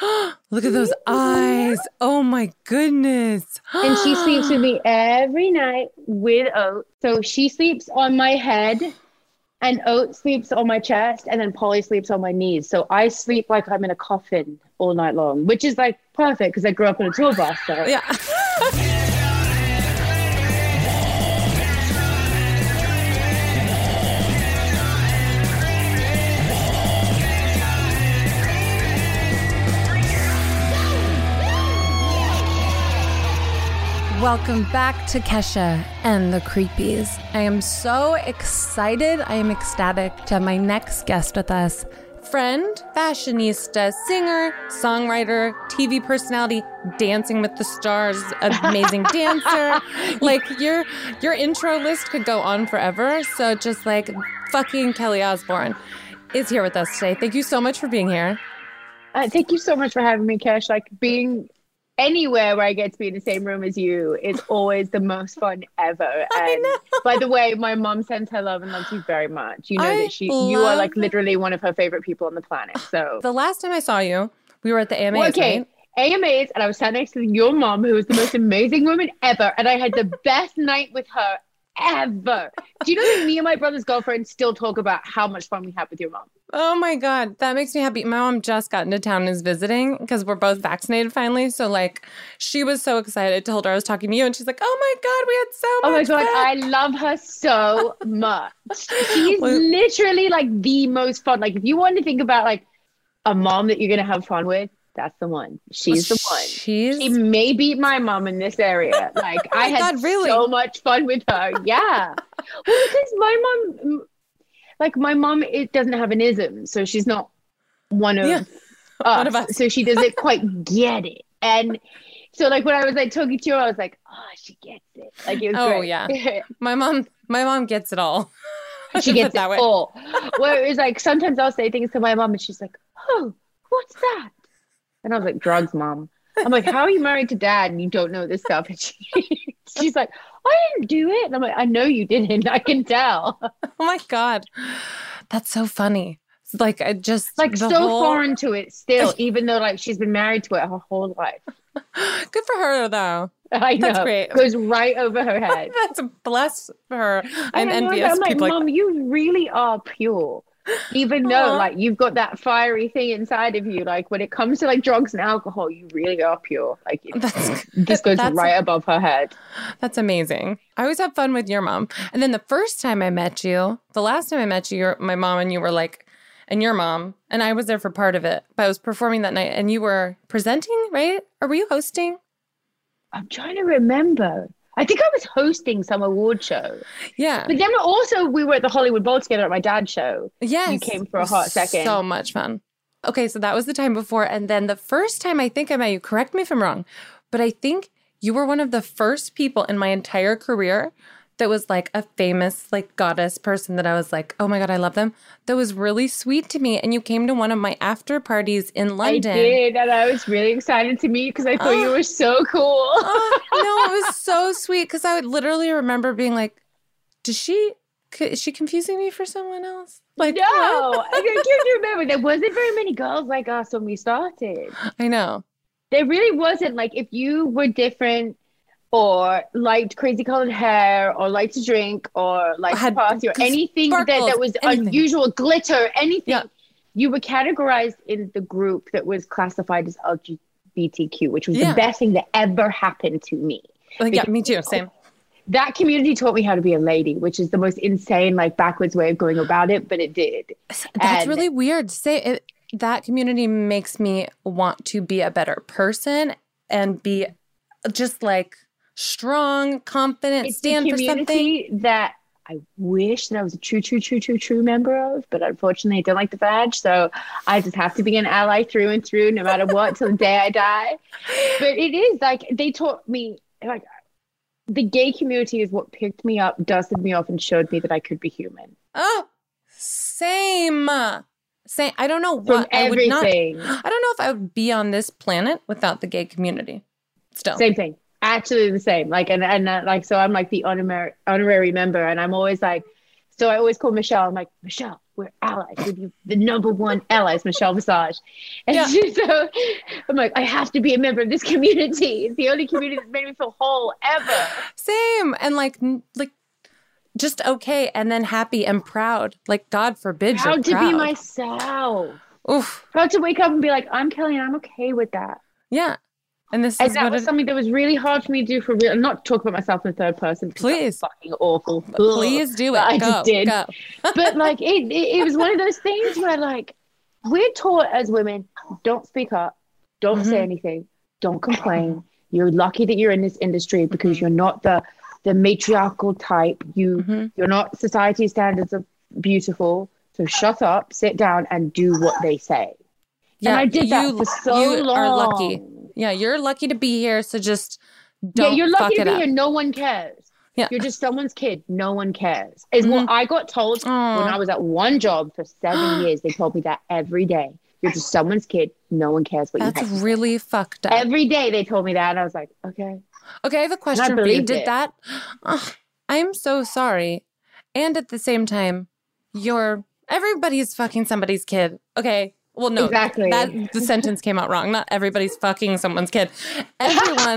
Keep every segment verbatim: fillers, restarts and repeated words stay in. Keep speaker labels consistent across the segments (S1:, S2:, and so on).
S1: Look at those eyes. Oh my goodness.
S2: And she sleeps with me every night with Oat. So she sleeps on my head and Oat sleeps on my chest and then Polly sleeps on my knees. So I sleep like I'm in a coffin all night long, which is like perfect because I grew up in a tour bus. So.
S1: Yeah. Welcome back to Kesha and the Creepies. I am so excited. I am ecstatic to have my next guest with us. Friend, fashionista, singer, songwriter, T V personality, Dancing with the Stars, amazing dancer. Like your your intro list could go on forever. So just like fucking Kelly Osbourne is here with us today. Thank you so much for being here.
S2: Uh, thank you so much for having me, Kesh. Like being anywhere where I get to be in the same room as you is always the most fun ever. And by the way, my mom sends her love and loves you very much. You know
S1: I
S2: that she,
S1: love...
S2: you are like literally one of her favorite people on the planet. So
S1: the last time I saw you, we were at the A M As,
S2: well, okay.
S1: right?
S2: A M As, and I was sat next to your mom, who was the most amazing woman ever. And I had the best night with her ever. Do you know that me and my brother's girlfriend still talk about how much fun we had with your mom?
S1: Oh my God, that makes me happy. My mom just got into town and is visiting because we're both vaccinated finally. So like, she was so excited. I told her I was talking to you and she's like, oh my God, we had so
S2: oh
S1: much
S2: my God,
S1: fun.
S2: I love her so much. She's well, literally like the most fun. Like if you want to think about like a mom that you're going to have fun with, that's the one. She's the one.
S1: She's...
S2: She may beat my mom in this area. Like oh I had God, really? so much fun with her. Yeah. Well, because my mom, like my mom, it doesn't have an ism, so she's not one of,
S1: yeah.
S2: us,
S1: one of us.
S2: So she doesn't quite get it. And so, like when I was like talking to her, I was like, "Oh, she gets it." Like it was
S1: oh
S2: great.
S1: yeah, my mom, my mom gets it all.
S2: She gets it all. Where it was like sometimes I'll say things to my mom, and she's like, "Oh, what's that?" And I was like, drugs, mom. I'm like, how are you married to dad and you don't know this stuff? And she, she's like, I didn't do it. And I'm like, I know you didn't. I can tell.
S1: Oh my God. That's so funny. It's like, I just.
S2: Like so
S1: whole...
S2: foreign to it still, even though like she's been married to it her whole life.
S1: Good for her though.
S2: I know.
S1: That's great.
S2: Goes right over her head.
S1: That's a bless her. I'm
S2: and
S1: envious.
S2: I'm like,
S1: Mom,
S2: like you really are pure. Even though Aww. like you've got that fiery thing inside of you, like when it comes to like drugs and alcohol, you really are pure. Like it,
S1: that's,
S2: this goes
S1: that's,
S2: right above her head.
S1: That's amazing. I always have fun with your mom. And then the first time I met you, the last time I met you, you're, my mom and you were like, and your mom, and I was there for part of it, but I was performing that night and you were presenting, right? Or were you hosting?
S2: I'm trying to remember. I think I was hosting some award show.
S1: Yeah.
S2: But then also we were at the Hollywood Bowl together at my dad's show.
S1: Yes.
S2: You came for a hot second.
S1: So much fun. Okay, so that was the time before. And then the first time I think I met you, correct me if I'm wrong, but I think you were one of the first people in my entire career that was like a famous like goddess person that I was like, oh my God, I love them. That was really sweet to me. And you came to one of my after parties in London.
S2: I did. And I was really excited to meet you because I thought oh. you were so cool.
S1: Oh, no, it was so sweet because I would literally remember being like, does she, is she confusing me for someone else? Like,
S2: no, I can't remember. There wasn't very many girls like us when we started.
S1: I know.
S2: There really wasn't. Like if you were different, or liked crazy colored hair, or liked to drink, or liked to party, or anything that, that was anything. unusual, glitter, anything, yeah. you were categorized in the group that was classified as L G B T Q, which was yeah. the best thing that ever happened to me.
S1: Like, yeah, me too, same.
S2: That community taught me how to be a lady, which is the most insane, like backwards way of going about it, but it did.
S1: That's
S2: and,
S1: really weird. Say it, that community makes me want to be a better person and be just like, strong, confident,
S2: it's
S1: stand
S2: the
S1: for
S2: community
S1: something
S2: that I wish that I was a true, true, true, true, true member of, but unfortunately I don't like the badge, so I just have to be an ally through and through, no matter what, till the day I die. But it is like they taught me, like the gay community is what picked me up, dusted me off, and showed me that I could be human.
S1: Oh, same. Same. I don't know
S2: From
S1: what
S2: everything.
S1: I would not. I don't know if I would be on this planet without the gay community. Still,
S2: same thing. Actually the same. Like, and, and uh, like, so I'm like the honorary, honorary member, and I'm always like, so I always call Michelle. I'm like, Michelle, we're allies. We're the, the number one allies, Michelle Visage. And yeah. so I'm like, I have to be a member of this community. It's the only community that's made me feel whole ever.
S1: Same. And like, like just okay. And then happy and proud. Like, God forbid
S2: proud
S1: you're
S2: to
S1: proud.
S2: be myself.
S1: Oof.
S2: Proud to wake up and be like, I'm Kelly and I'm okay with that.
S1: Yeah. And this
S2: and
S1: is
S2: that
S1: what
S2: was
S1: it,
S2: something that was really hard for me to do for real. I'm not talk about myself in the third person.
S1: Please.
S2: That's fucking awful.
S1: Please do it.
S2: But I
S1: go,
S2: just did.
S1: Go.
S2: But like, it, it, it was one of those things where like, we're taught as women, don't speak up, don't mm-hmm. say anything, don't complain. You're lucky that you're in this industry because you're not the the matriarchal type. You, mm-hmm. You're not society standards of beautiful. So shut up, sit down, and do what they say. Yeah, and I did that you, for so
S1: you
S2: long.
S1: Are lucky. Yeah, you're lucky to be here. So just don't
S2: yeah, you're lucky
S1: fuck
S2: to be
S1: it
S2: here.
S1: up.
S2: No one cares.
S1: Yeah.
S2: You're just someone's kid. No one cares. Is
S1: mm-hmm.
S2: what I got told
S1: Aww.
S2: when I was at one job for seven years. They told me that every day. You're just someone's kid. No one cares what
S1: That's
S2: you have.
S1: That's really fucked up.
S2: Every day they told me that. And I was like, okay.
S1: Okay, I have a question for you. Did
S2: it.
S1: that? Oh, I'm so sorry. And at the same time, you're everybody's fucking somebody's kid. Okay. Well, no,
S2: exactly.
S1: That the sentence came out wrong. Not everybody's fucking someone's kid. Everyone,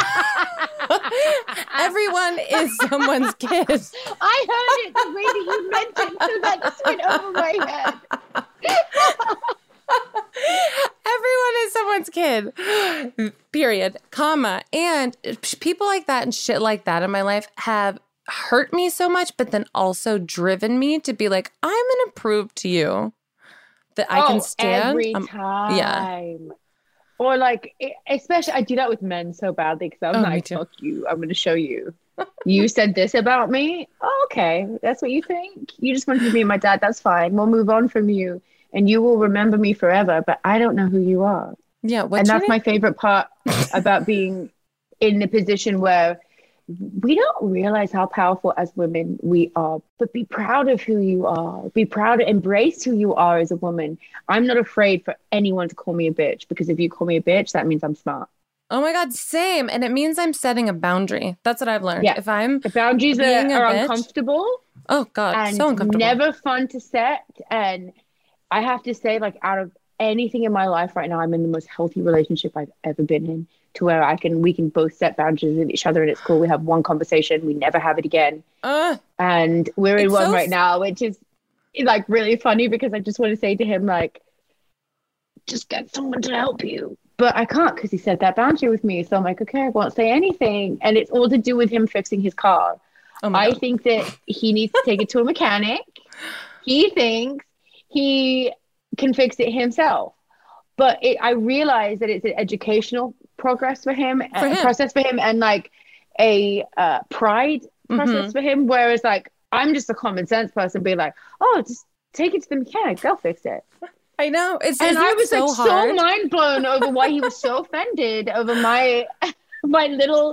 S1: everyone is someone's kid.
S2: I heard it the way that you meant it, so that just went over my head.
S1: Everyone is someone's kid. Period. Comma. And people like that and shit like that in my life have hurt me so much, but then also driven me to be like, I'm going to prove to you that I
S2: oh,
S1: can stand.
S2: Every
S1: um,
S2: time.
S1: Yeah.
S2: Or like, especially, I do that with men so badly because I'm
S1: oh,
S2: like, fuck you. I'm going to show you. You said this about me? Oh, okay. That's what you think? You just wanted to be my dad. That's fine. We'll move on from you and you will remember me forever, but I don't know who you are.
S1: Yeah.
S2: And that's name? my favorite part about being in the position where we don't realize how powerful as women we are, but be proud of who you are. Be proud and embrace who you are as a woman. I'm not afraid for anyone to call me a bitch because if you call me a bitch, that means I'm smart.
S1: Oh my God, same. And it means I'm setting a boundary. That's what I've learned.
S2: Yeah.
S1: If I'm
S2: the boundaries are, are uncomfortable.
S1: Oh God,
S2: and
S1: so uncomfortable.
S2: Never fun to set. And I have to say, like, out of anything in my life right now, I'm in the most healthy relationship I've ever been in. To where I can, we can both set boundaries with each other and it's cool. We have one conversation, we never have it again. Uh, and we're in one so right now, which is like really funny because I just want to say to him, like, just get someone to help you. But I can't because he set that boundary with me. So I'm like, okay, I won't say anything. And it's all to do with him fixing his car. Oh I God. think that he needs to take it to a mechanic. He thinks he can fix it himself. But it, I realize that it's an educational progress for him, for him. process for him, and like a uh, pride process mm-hmm. for him. Whereas like I'm just a common sense person, be like, oh, just take it to the mechanic, they'll fix it.
S1: I know, it's
S2: and I was
S1: so
S2: like
S1: hard.
S2: so mind blown over why he was so offended over my my little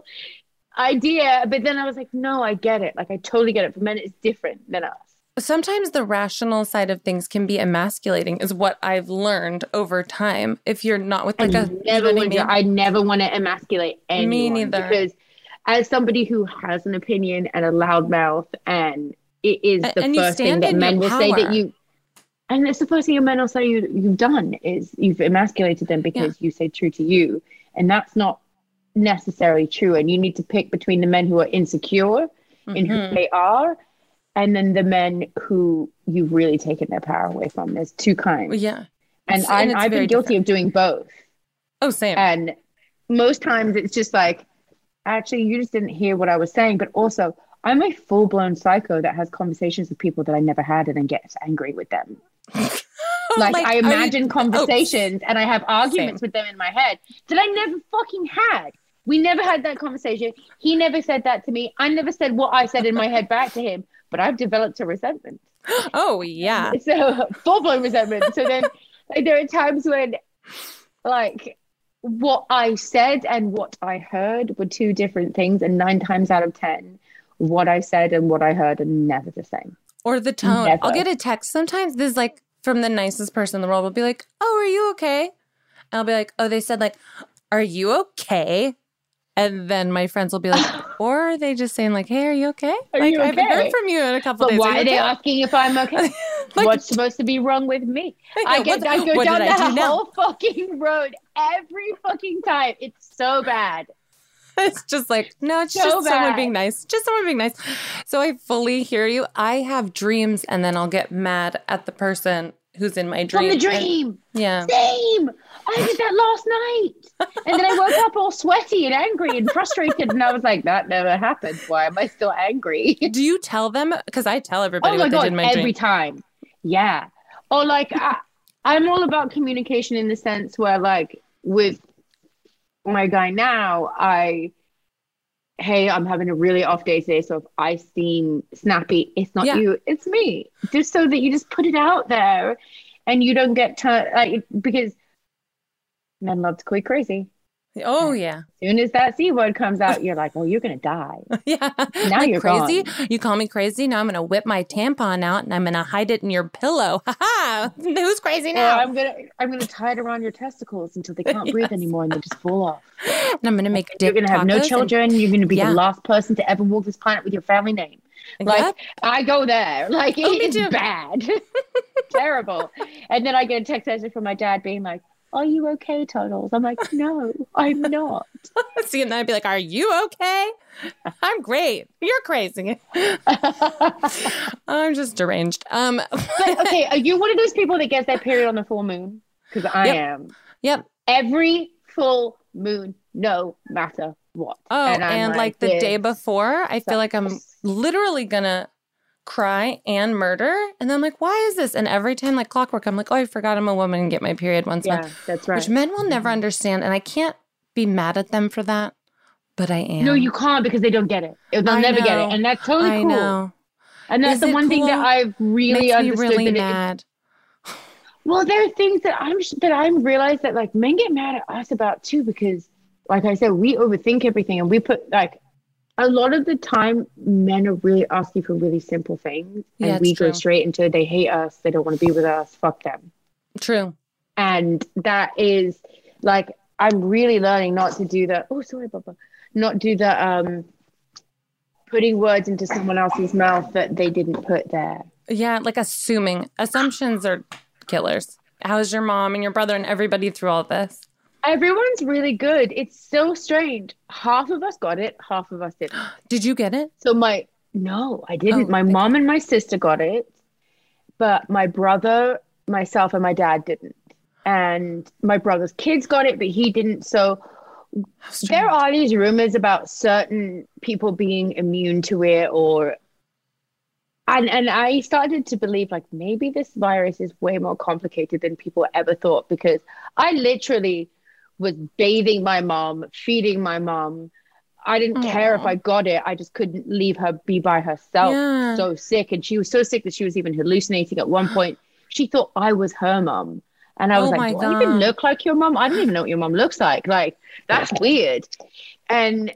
S2: idea. But then I was like, no, I get it. Like I totally get it. For men, it's different than us.
S1: Sometimes the rational side of things can be emasculating is what I've learned over time. If you're not with like
S2: I
S1: a...
S2: Never you know I, mean? I never want to emasculate anyone.
S1: Me neither.
S2: Because as somebody who has an opinion and a loud mouth, and it is the
S1: and
S2: first thing that men will say that you... And it's the first thing a man will say you, you've done is you've emasculated them because yeah. you say true to you. And that's not necessarily true. And you need to pick between the men who are insecure mm-hmm. in who they are and then the men who you've really taken their power away from. There's two kinds.
S1: Yeah.
S2: And, I, and I've been guilty different. of doing both.
S1: Oh, same.
S2: And most times it's just like, actually, you just didn't hear what I was saying. But also, I'm a full-blown psycho that has conversations with people that I never had and then gets angry with them. like, like I imagine you, conversations oh, and I have arguments same. with them in my head that I never fucking had. We never had that conversation. He never said that to me. I never said what I said in my head back to him. But I've developed a resentment.
S1: Oh, yeah.
S2: So full-blown resentment. So then like, there are times when like what I said and what I heard were two different things. And nine times out of ten, what I said and what I heard are never the same.
S1: Or the tone. Never. I'll get a text. Sometimes this is like from the nicest person in the world. Will be like, oh, are you okay? And I'll be like, oh, they said like, are you okay? And then my friends will be like, or are they just saying like, hey, are you okay?
S2: Are
S1: like,
S2: you okay?
S1: I haven't heard from you in a couple
S2: but
S1: days.
S2: Why are, are they
S1: okay?
S2: asking if I'm okay? like, What's supposed to be wrong with me? I, get, I go down the whole fucking road every fucking time. It's so bad.
S1: It's just like, no, it's
S2: so
S1: just
S2: bad.
S1: someone being nice. Just someone being nice. So I fully hear you. I have dreams and then I'll get mad at the person who's in my dream.
S2: From the dream.
S1: And, yeah.
S2: Same. I did that last night. And then I woke up all sweaty and angry and frustrated. And I was like, that never happened. Why am I still angry?
S1: Do you tell them? Because I tell everybody
S2: oh my
S1: what
S2: God,
S1: they did in my
S2: every
S1: dream.
S2: Every time. Yeah. Or like, I, I'm all about communication in the sense where like with my guy now, I, hey, I'm having a really off day today. So if I seem snappy, it's not yeah. you, it's me. Just so that you just put it out there and you don't get to, like, because men love to call you crazy.
S1: Oh, yeah.
S2: As soon as that C word comes out, you're like, oh, you're going to die.
S1: yeah.
S2: Now
S1: like
S2: you're
S1: crazy.
S2: Gone.
S1: You call me crazy. Now I'm going to whip my tampon out and I'm going to hide it in your pillow. Ha ha. Who's crazy now?
S2: Or I'm going to I'm gonna tie it around your testicles until they can't yes. breathe anymore and they just fall off.
S1: And I'm going to make dip
S2: You're going to have no children. And, you're going to be yeah. the last person to ever walk this planet with your family name. Like, yep. I go there. Like, oh, it's bad. Terrible. And then I get a text message from my dad being like, are you okay, Tunnels? I'm like, no, I'm not.
S1: See, and then I'd be like, are you okay? I'm great. You're crazy. I'm just deranged. Um,
S2: but, okay, are you one of those people that gets their period on the full moon? Because I
S1: yep.
S2: am.
S1: Yep.
S2: Every full moon, no matter what.
S1: Oh, and, and like, like the day before, I feel like I'm literally going to cry and murder. And then I'm like, why is this? And every time, like clockwork, I'm like, oh, I forgot I'm a woman and get my period once a
S2: yeah,
S1: month.
S2: That's right.
S1: Which men will never understand. And I can't be mad at them for that, but I am.
S2: No, you can't because they don't get it. They'll I never know. get it. And that's totally
S1: I
S2: cool.
S1: Know.
S2: And that's
S1: is
S2: the one
S1: cool?
S2: thing that I've really
S1: Makes
S2: understood.
S1: Me really
S2: that
S1: mad.
S2: It, well, there are things that I'm that I'm realized that like men get mad at us about too, because like I said, we overthink everything and we put like, a lot of the time, men are really asking for really simple things. And
S1: yeah,
S2: we
S1: true.
S2: go straight into they hate us. They don't want to be with us. Fuck them.
S1: True.
S2: And that is like, I'm really learning not to do the, oh, sorry, Baba. Not do the um, putting words into someone else's mouth that they didn't put there.
S1: Yeah, like assuming. Assumptions are killers. How's your mom and your brother and everybody through all this?
S2: Everyone's really good. It's so strange. Half of us got it. Half of us didn't.
S1: Did you get it?
S2: So my, no, I didn't.
S1: Oh,
S2: my
S1: okay.
S2: mom and my sister got it, but my brother, myself, and my dad didn't. And my brother's kids got it, but he didn't. So there are these rumors about certain people being immune to it or, and, and I started to believe like maybe this virus is way more complicated than people ever thought, because I literally was bathing my mom, feeding my mom. I didn't Aww. care if I got it. I just couldn't leave her be by herself. Yeah. So sick. And she was so sick that she was even hallucinating at one point. She thought I was her mom. And I was
S1: oh
S2: like, do God. I even look like your mom? I don't even know what your mom looks like. Like, that's weird. And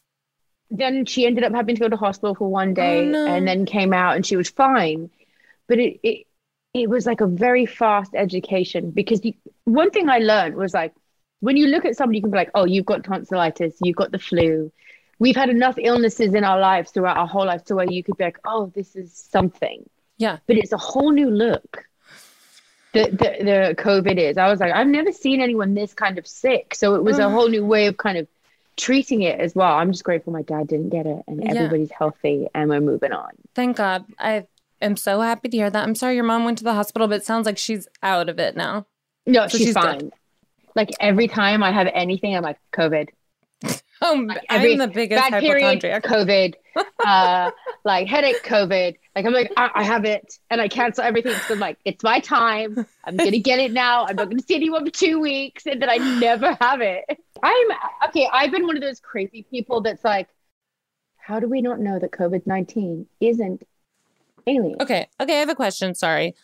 S2: then she ended up having to go to hospital for one day oh, no. and then came out and she was fine. But it it, it was like a very fast education, because you, one thing I learned was like, when you look at somebody, you can be like, oh, you've got tonsillitis, you've got the flu. We've had enough illnesses in our lives throughout our whole life to where you could be like, oh, this is something.
S1: Yeah.
S2: But it's a whole new look. The, the, the COVID is. I was like, I've never seen anyone this kind of sick. So it was a whole new way of kind of treating it as well. I'm just grateful my dad didn't get it and yeah. everybody's healthy and we're moving on.
S1: Thank God. I am so happy to hear that. I'm sorry your mom went to the hospital, but it sounds like she's out of it now.
S2: No, so she's, she's fine. Good. Like every time I have anything, I'm like, COVID.
S1: Oh, like every, I'm the biggest bad hypochondriac.
S2: Period, COVID. uh, like headache, COVID. Like I'm like, I, I have it, and I cancel everything. So I'm like, it's my time. I'm gonna get it now. I'm not gonna see anyone for two weeks, and then I never have it. I'm okay. I've been one of those crazy people that's like, how do we not know that COVID nineteen isn't alien?
S1: Okay, okay. I have a question. Sorry.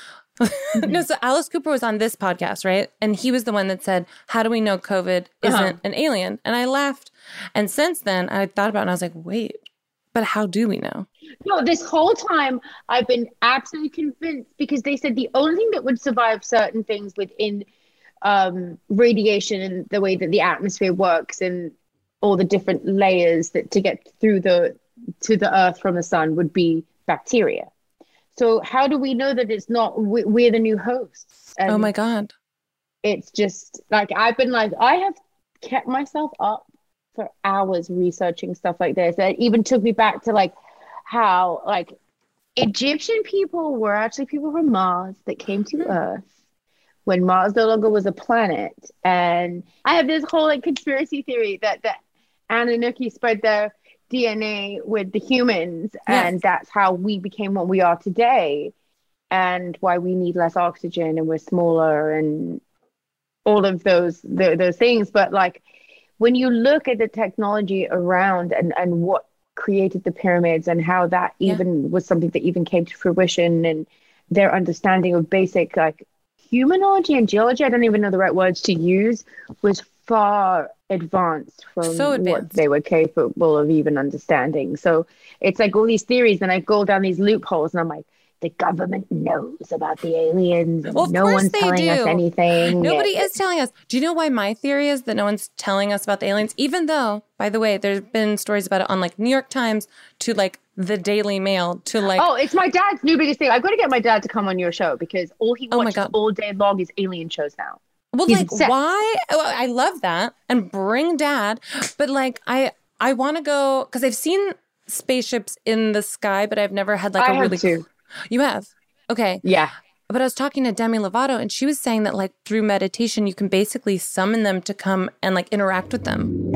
S1: No, so Alice Cooper was on this podcast, right? And he was the one that said, how do we know COVID isn't uh-huh. an alien? And I laughed. And since then, I thought about it and I was like, wait, but how do we know?
S2: No, this whole time I've been absolutely convinced, because they said the only thing that would survive certain things within um, radiation and the way that the atmosphere works and all the different layers that to get through the to the earth from the sun would be bacteria. So how do we know that it's not we're the new hosts? And
S1: oh my God.
S2: It's just like I've been like I have kept myself up for hours researching stuff like this. It even took me back to like how like Egyptian people were actually people from Mars that came to Earth when Mars no longer was a planet. And I have this whole like conspiracy theory that that Anunnaki spread their D N A with the humans, yes. and that's how we became what we are today, and why we need less oxygen and we're smaller and all of those the, those things. But like when you look at the technology around and and what created the pyramids and how that even yeah. was something that even came to fruition, and their understanding of basic like humanology and geology, I don't even know the right words to use, was far advanced from
S1: so advanced.
S2: what they were capable of even understanding. So it's like all these theories, and I go down these loopholes and I'm like, the government knows about the aliens and
S1: well,
S2: no one's telling
S1: do.
S2: us anything.
S1: Nobody is telling us. Do you know why my theory is that no one's telling us about the aliens? Even though, by the way, there's been stories about it on like New York Times to like the Daily Mail to like...
S2: Oh, it's my dad's new biggest thing. I've got to get my dad to come on your show because all he
S1: oh
S2: watches all day long is alien shows now.
S1: Well,
S2: He's
S1: like,
S2: obsessed.
S1: why? Well, I love that. And bring dad. But like, I, I want to go... Because I've seen spaceships in the sky, but I've never had like
S2: I
S1: a really...
S2: have too.
S1: You have? Okay.
S2: Yeah.
S1: But I was talking to Demi Lovato, and she was saying that like through meditation, you can basically summon them to come and like interact with them.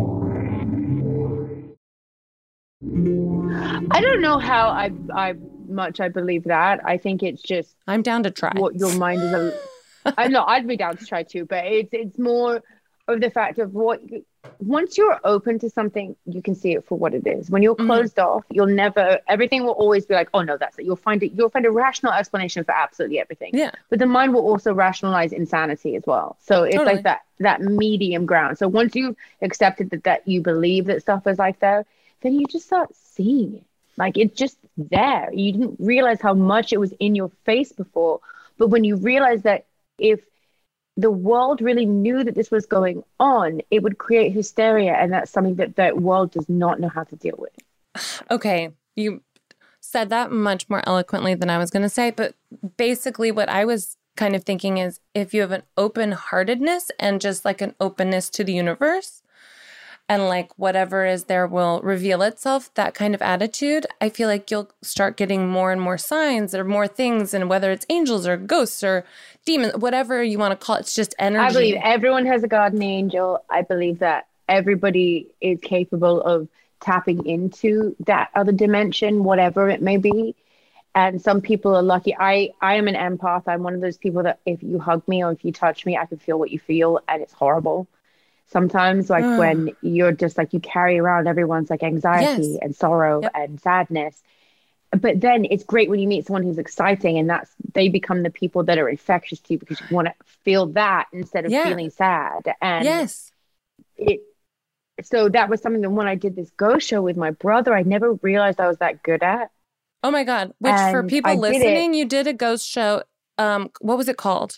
S2: I don't know how I I much I believe that. I think it's just
S1: I'm down to try.
S2: What your mind is. A, I know I'd be down to try too, but it's it's more of the fact of what once you're open to something, you can see it for what it is. When you're closed mm-hmm. off, you'll never. Everything will always be like, oh no, that's it. You'll find it. You'll find a rational explanation for absolutely everything.
S1: Yeah.
S2: But the mind will also rationalize insanity as well. So it's totally. like that that medium ground. So once you've accepted that that you believe that stuff is like that, then you just start seeing it. Like it's just there. You didn't realize how much it was in your face before. But when you realize that if the world really knew that this was going on, it would create hysteria. And that's something that that world does not know how to deal with.
S1: Okay. You said that much more eloquently than I was going to say. But basically what I was kind of thinking is if you have an open-heartedness and just like an openness to the universe, and like whatever is there will reveal itself, that kind of attitude, I feel like you'll start getting more and more signs or more things. And whether it's angels or ghosts or demons, whatever you want to call it, it's just energy.
S2: I believe everyone has a guardian angel. I believe that everybody is capable of tapping into that other dimension, whatever it may be. And some people are lucky. I, I am an empath. I'm one of those people that if you hug me or if you touch me, I can feel what you feel, and it's horrible. Sometimes like when you're just like you carry around everyone's like anxiety yes. and sorrow yep. and sadness. But then it's great when you meet someone who's exciting, and that's they become the people that are infectious to you because you want to feel that instead of yeah. feeling sad. And
S1: yes.
S2: it so that was something that when I did this ghost show with my brother, I never realized I was that good at.
S1: Oh my God. Which and for people I listening, did you did a ghost show. Um, what was it called?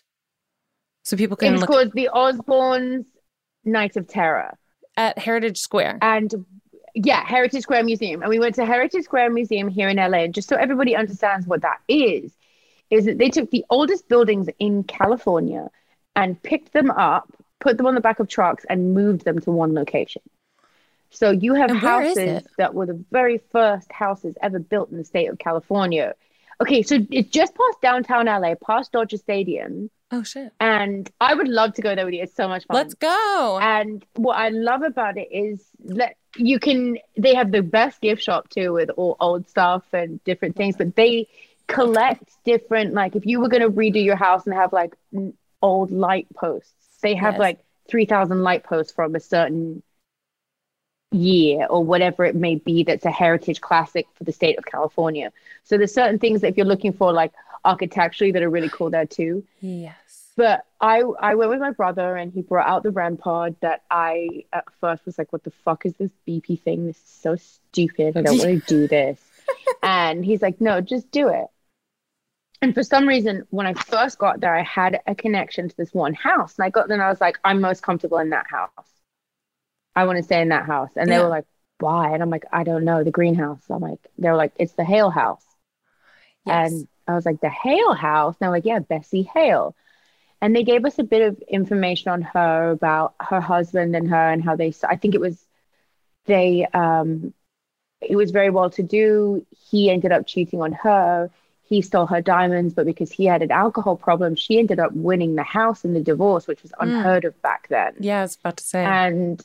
S1: So people can
S2: It was
S1: look-
S2: called The Osbournes Night of Terror
S1: at Heritage Square.
S2: And yeah, Heritage Square Museum. And we went to Heritage Square Museum here in L A. And just so everybody understands what that is, is that they took the oldest buildings in California and picked them up, put them on the back of trucks, and moved them to one location. So you have
S1: and
S2: houses that were the very first houses ever built in the state of California. Okay, so it's just past downtown L A, past Dodger Stadium.
S1: Oh, shit.
S2: And I would love to go there with you. It's so much fun.
S1: Let's go.
S2: And what I love about it is that you can, they have the best gift shop too with all old stuff and different things, but they collect different, like if you were going to redo your house and have like old light posts, they have yes. like three thousand light posts from a certain year or whatever it may be that's a heritage classic for the state of California. So there's certain things that if you're looking for like architecturally that are really cool there too.
S1: Yes.
S2: But I I went with my brother and he brought out the REM pod that I at first was like, what the fuck is this beepy thing? This is so stupid. I don't want to do this. And he's like, no, just do it. And for some reason, when I first got there, I had a connection to this one house. And I got there and I was like, I'm most comfortable in that house. I want to stay in that house. And
S1: yeah.
S2: they were like, why? And I'm like, I don't know, the greenhouse. I'm like, they were like, it's the Hale house. Yes. And I was like, the Hale house? And they're like, yeah, Bessie Hale. And they gave us a bit of information on her, about her husband and her, and how they, I think it was, they, um, he was very well to do. He ended up cheating on her. He stole her diamonds, but because he had an alcohol problem, she ended up winning the house in the divorce, which was unheard mm. of back then.
S1: Yeah, I was about to say.
S2: And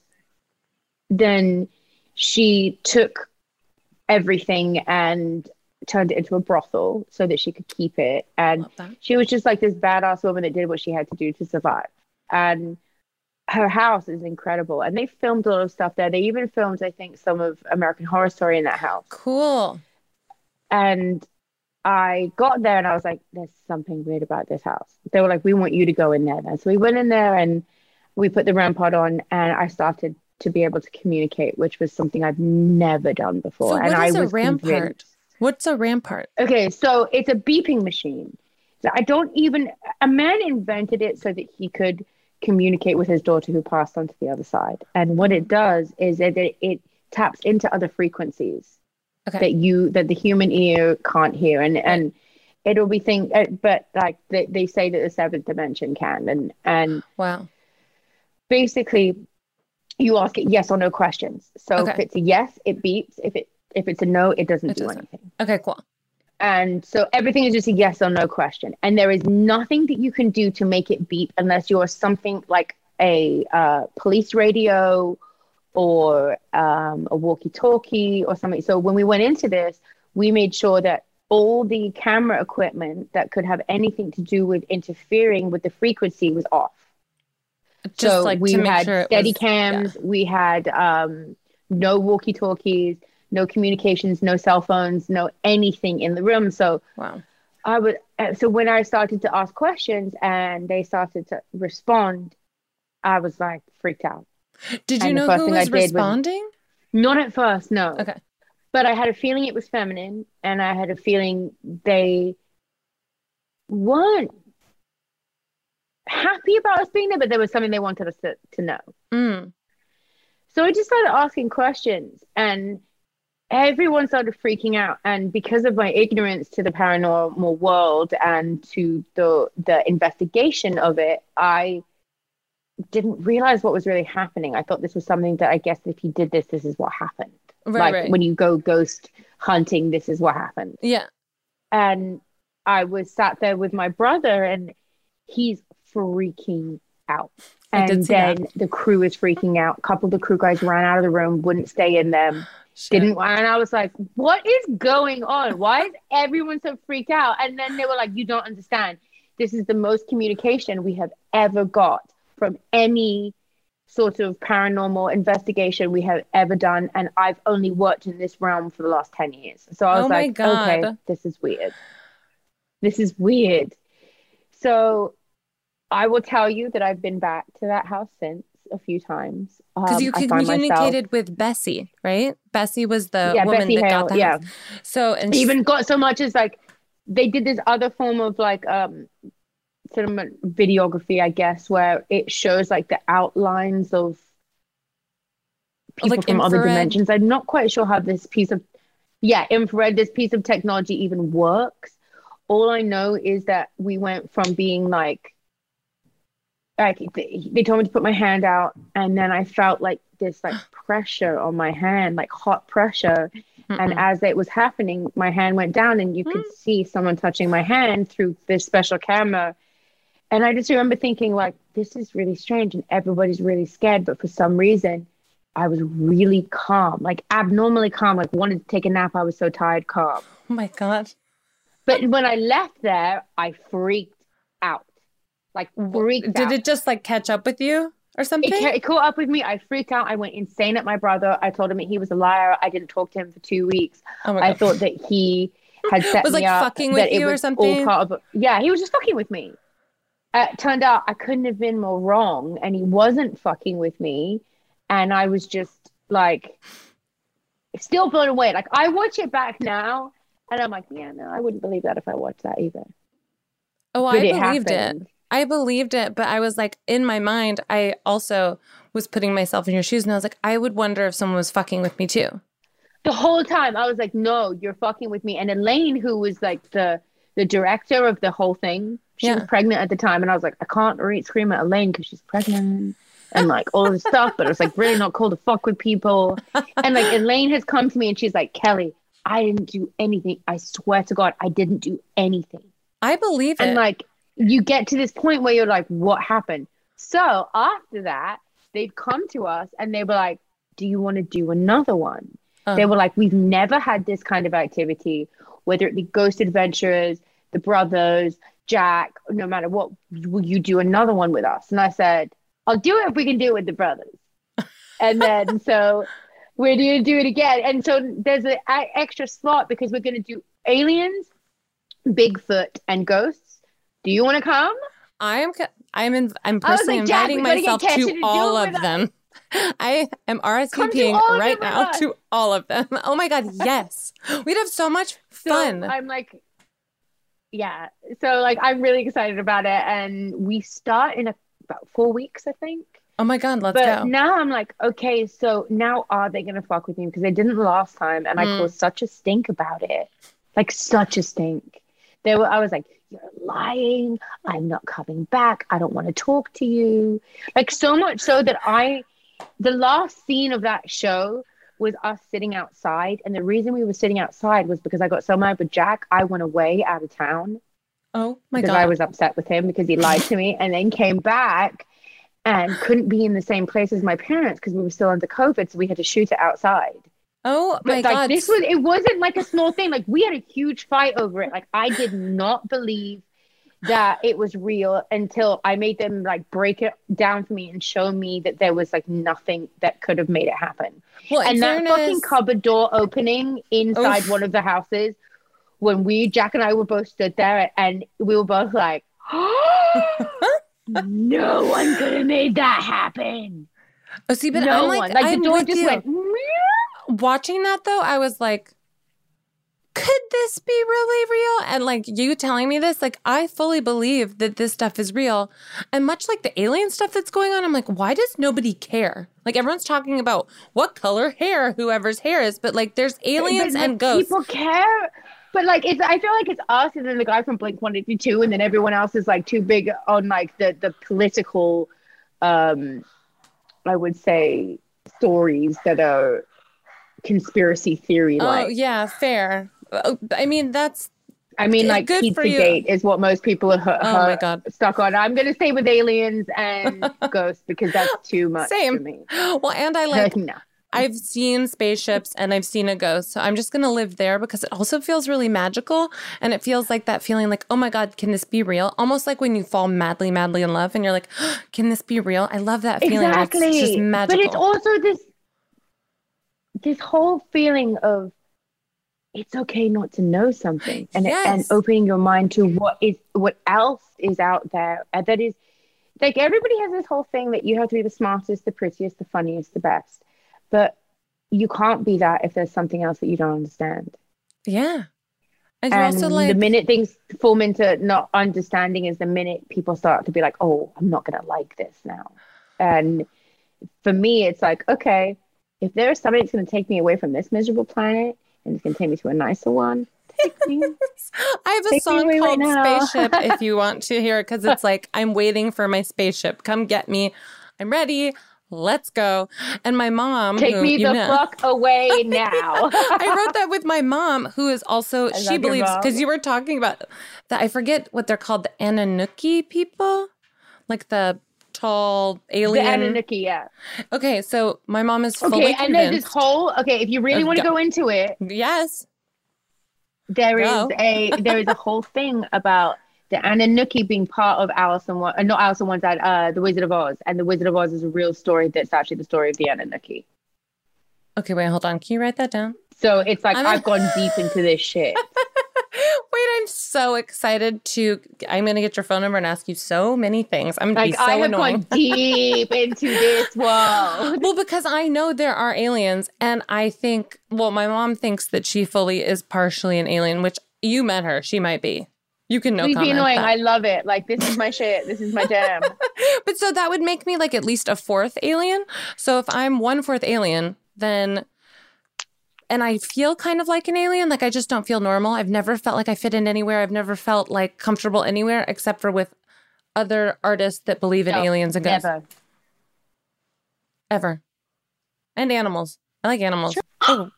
S2: then she took everything and turned it into a brothel so that she could keep it. And she was just like this badass woman that did what she had to do to survive. And her house is incredible. And they filmed a lot of stuff there. They even filmed, I think, some of American Horror Story in that house.
S1: Cool.
S2: And I got there and I was like, there's something weird about this house. They were like, we want you to go in there then. So we went in there and we put the REM pod on, and I started to be able to communicate, which was something I've never done before.
S1: So what
S2: and
S1: is
S2: I
S1: a
S2: was
S1: REM
S2: convinced.
S1: pod? What's a REM pod?
S2: Okay, so it's a beeping machine. So I don't even, a man invented it so that he could communicate with his daughter who passed on to the other side. And what it does is that it, it taps into other frequencies okay. that you, that the human ear can't hear. And, and it'll be thing, uh, but like they, they say that the seventh dimension can. And, and
S1: wow.
S2: Basically, you ask it yes or no questions. So
S1: okay.
S2: if it's a yes, it beeps. If it if it's a no, it doesn't it do doesn't. anything.
S1: Okay, cool.
S2: And so everything is just a yes or no question. And there is nothing that you can do to make it beep unless you're something like a uh, police radio or um, a walkie-talkie or something. So when we went into this, we made sure that all the camera equipment that could have anything to do with interfering with the frequency was off. Just so like we had sure steady was, cams, yeah. we had um, no walkie-talkies, no communications, no cell phones, no anything in the room. So
S1: wow.
S2: I would. So when I started to ask questions and they started to respond, I was like freaked out.
S1: Did you and know who was responding?
S2: Was, not at first, no.
S1: Okay.
S2: But I had a feeling it was feminine, and I had a feeling they weren't happy about us being there, but there was something they wanted us to, to know.
S1: Mm.
S2: So I just started asking questions, and everyone started freaking out. And because of my ignorance to the paranormal world and to the the investigation of it, I didn't realize what was really happening. I thought this was something that I guess if you did this, this is what happened.
S1: Right,
S2: like
S1: right.
S2: when you go ghost hunting, this is what happened.
S1: Yeah.
S2: And I was sat there with my brother, and he's freaking out. And then that. the crew is freaking out. A couple of the crew guys ran out of the room, wouldn't stay in them. Shit. Didn't, and I was like, what is going on? Why is everyone so freaked out? And then they were like, you don't understand. This is the most communication we have ever got from any sort of paranormal investigation we have ever done. And I've only worked in this realm for the last ten years. So I was
S1: oh
S2: like,
S1: God.
S2: okay, this is weird. This is weird. So I will tell you that I've been back to that house since a few times.
S1: Because um, you communicated myself... with Bessie, right? Bessie was the
S2: yeah,
S1: woman
S2: Bessie
S1: that
S2: Hale,
S1: got the
S2: yeah.
S1: house. So, and
S2: she... even got so much as like, they did this other form of like um, cinema videography, I guess, where it shows like the outlines of people
S1: like
S2: from
S1: infrared?
S2: other dimensions. I'm not quite sure how this piece of, yeah, infrared, this piece of technology even works. All I know is that we went from being like, like they told me to put my hand out, and then I felt like this like pressure on my hand, like hot pressure. Mm-mm. And as it was happening, my hand went down, and you mm. could see someone touching my hand through this special camera. And I just remember thinking like, this is really strange, and everybody's really scared. But for some reason, I was really calm, like abnormally calm, like wanted to take a nap. I was so tired, calm.
S1: Oh my God.
S2: But when I left there, I freaked out. Like freaked
S1: Did
S2: out.
S1: it just like catch up with you or something?
S2: It, it caught up with me. I freaked out. I went insane at my brother. I told him that he was a liar. I didn't talk to him for two weeks.
S1: Oh my God.
S2: I thought that he had set
S1: was
S2: me
S1: like
S2: up.
S1: fucking with you or something?
S2: All part of, yeah, he was just fucking with me. Uh, it turned out I couldn't have been more wrong, and he wasn't fucking with me. And I was just like, still blown away. Like I watch it back now, and I'm like, yeah, no, I wouldn't believe that if I watched that either.
S1: Oh, but I believed it. I believed it, but I was like, in my mind, I also was putting myself in your shoes and I was like, I would wonder if someone was fucking with me too.
S2: The whole time I was like, no, you're fucking with me. And Elaine, who was like the the director of the whole thing, she yeah. was pregnant at the time. And I was like, I can't re- scream at Elaine because she's pregnant and like all this stuff. But it was like really not cool to fuck with people. And like Elaine has come to me and she's like, Kelly, I didn't do anything. I swear to God, I didn't do anything.
S1: I believe it.
S2: And like you get to this point where you're like, what happened? So after that, they'd come to us and they were like, do you want to do another one? Uh. They were like, we've never had this kind of activity, whether it be Ghost Adventurers, the brothers, Jack, no matter what, will you do another one with us? And I said, I'll do it if we can do it with the brothers. And then so we're going to do it again. And so there's an extra slot because we're going to do aliens, Bigfoot, and ghosts. Do you want to come?
S1: I am I'm in, I'm personally like, inviting myself to, to all of them. I am R S V Ping right now to all of them. Oh my God, yes. We'd have so much fun.
S2: So I'm like, yeah. So like, I'm really excited about it. And we start in a, about four weeks, I think.
S1: Oh my God, let's
S2: but
S1: go.
S2: But now I'm like, okay, so now are they going to fuck with me? Because they didn't last time. And mm. I caused such a stink about it. Like such a stink. They were, I was like, you're lying. I'm not coming back. I don't want to talk to you. Like so much so that I, the last scene of that show was us sitting outside. And the reason we were sitting outside was because I got so mad with Jack. I went away out of town.
S1: Oh my
S2: because
S1: God.
S2: I was upset with him because he lied to me and then came back and couldn't be in the same place as my parents because we were still under COVID. So we had to shoot it outside.
S1: Oh my
S2: but, like,
S1: God.
S2: This was, it wasn't like a small thing. Like we had a huge fight over it. Like I did not believe that it was real until I made them like break it down for me and show me that there was like nothing that could have made it happen. Well, and that fairness... fucking cupboard door opening inside Oof. one of the houses when we, Jack and I were both stood there and we were both like, oh, no one could have made that happen.
S1: Oh, see, but
S2: no
S1: I'm like,
S2: one. Like
S1: I'm
S2: the door
S1: with
S2: just
S1: you.
S2: went,
S1: watching that though, I was like, could this be really real? And like you telling me this, like I fully believe that this stuff is real. And much like the alien stuff that's going on, I'm like, why does nobody care? Like everyone's talking about what color hair whoever's hair is, but like there's aliens
S2: but,
S1: and
S2: like,
S1: ghosts.
S2: People care. But like it's I feel like it's us and then the guy from Blink one eighty-two and then everyone else is like too big on like the the political um I would say stories that are conspiracy theory like.
S1: Oh yeah, fair. I mean, that's.
S2: I mean, like
S1: good
S2: Pizzagate is what most people are
S1: oh my God.
S2: stuck on. I'm gonna stay with aliens and ghosts because that's too much
S1: Same.
S2: for me.
S1: Well, and I like.
S2: no.
S1: I've seen spaceships and I've seen a ghost, so I'm just gonna live there because it also feels really magical, and it feels like that feeling like, oh my God, can this be real? Almost like when you fall madly, madly in love, and you're like, oh, can this be real? I love that feeling.
S2: Exactly.
S1: It's just magical.
S2: But it's also this this whole feeling of. It's okay not to know something and
S1: yes.
S2: and opening your mind to what is what else is out there. And that is like everybody has this whole thing that you have to be the smartest, the prettiest, the funniest, the best. But you can't be that if there's something else that you don't understand.
S1: Yeah. And,
S2: and
S1: also like...
S2: the minute things form into not understanding is the minute people start to be like, oh, I'm not going to like this now. And for me, it's like, okay, if there's somebody that's going to take me away from this miserable planet, and it's going to take me to a nicer one. Take me.
S1: I have a take song called right Spaceship if you want to hear it because it's like, I'm waiting for my spaceship. Come get me. I'm ready. Let's go. And my mom.
S2: Take
S1: who,
S2: me the
S1: know,
S2: fuck away now.
S1: I wrote that with my mom, who is also, I she believes, because you were talking about that. I forget what they're called, the Anunnaki people, like the tall alien.
S2: The Anunnaki, yeah.
S1: Okay, so my mom is fully
S2: okay, and
S1: convinced.
S2: there's this whole. Okay, if you really want to go into it,
S1: yes,
S2: there
S1: go.
S2: is a there is a whole thing about the Anunnaki being part of Alice in Wonderland, uh, not Alice in Wonderland, uh, the Wizard of Oz, and the Wizard of Oz is a real story that's actually the story of the Anunnaki.
S1: Okay, wait, hold on. Can you write that down?
S2: So it's like I'm I've a- gone deep into this shit.
S1: Wait, I'm so excited to. I'm going to get your phone number and ask you so many things. I'm going to
S2: like,
S1: be so
S2: I have
S1: annoying.
S2: Gone deep into this world.
S1: Well, because I know there are aliens, and I think, well, my mom thinks that she fully is partially an alien, which you met her. She might be. You can no
S2: Please
S1: comment.
S2: Be annoying.
S1: That.
S2: I love it. Like, this is my shit. This is my jam.
S1: But so that would make me like at least a fourth alien. So if I'm one fourth alien, then, and I feel kind of like an alien, like I just don't feel normal. I've never felt like I fit in anywhere. I've never felt like comfortable anywhere except for with other artists that believe in no, aliens and ghosts.
S2: Never.
S1: Ever. And animals. I like animals. Sure. Oh.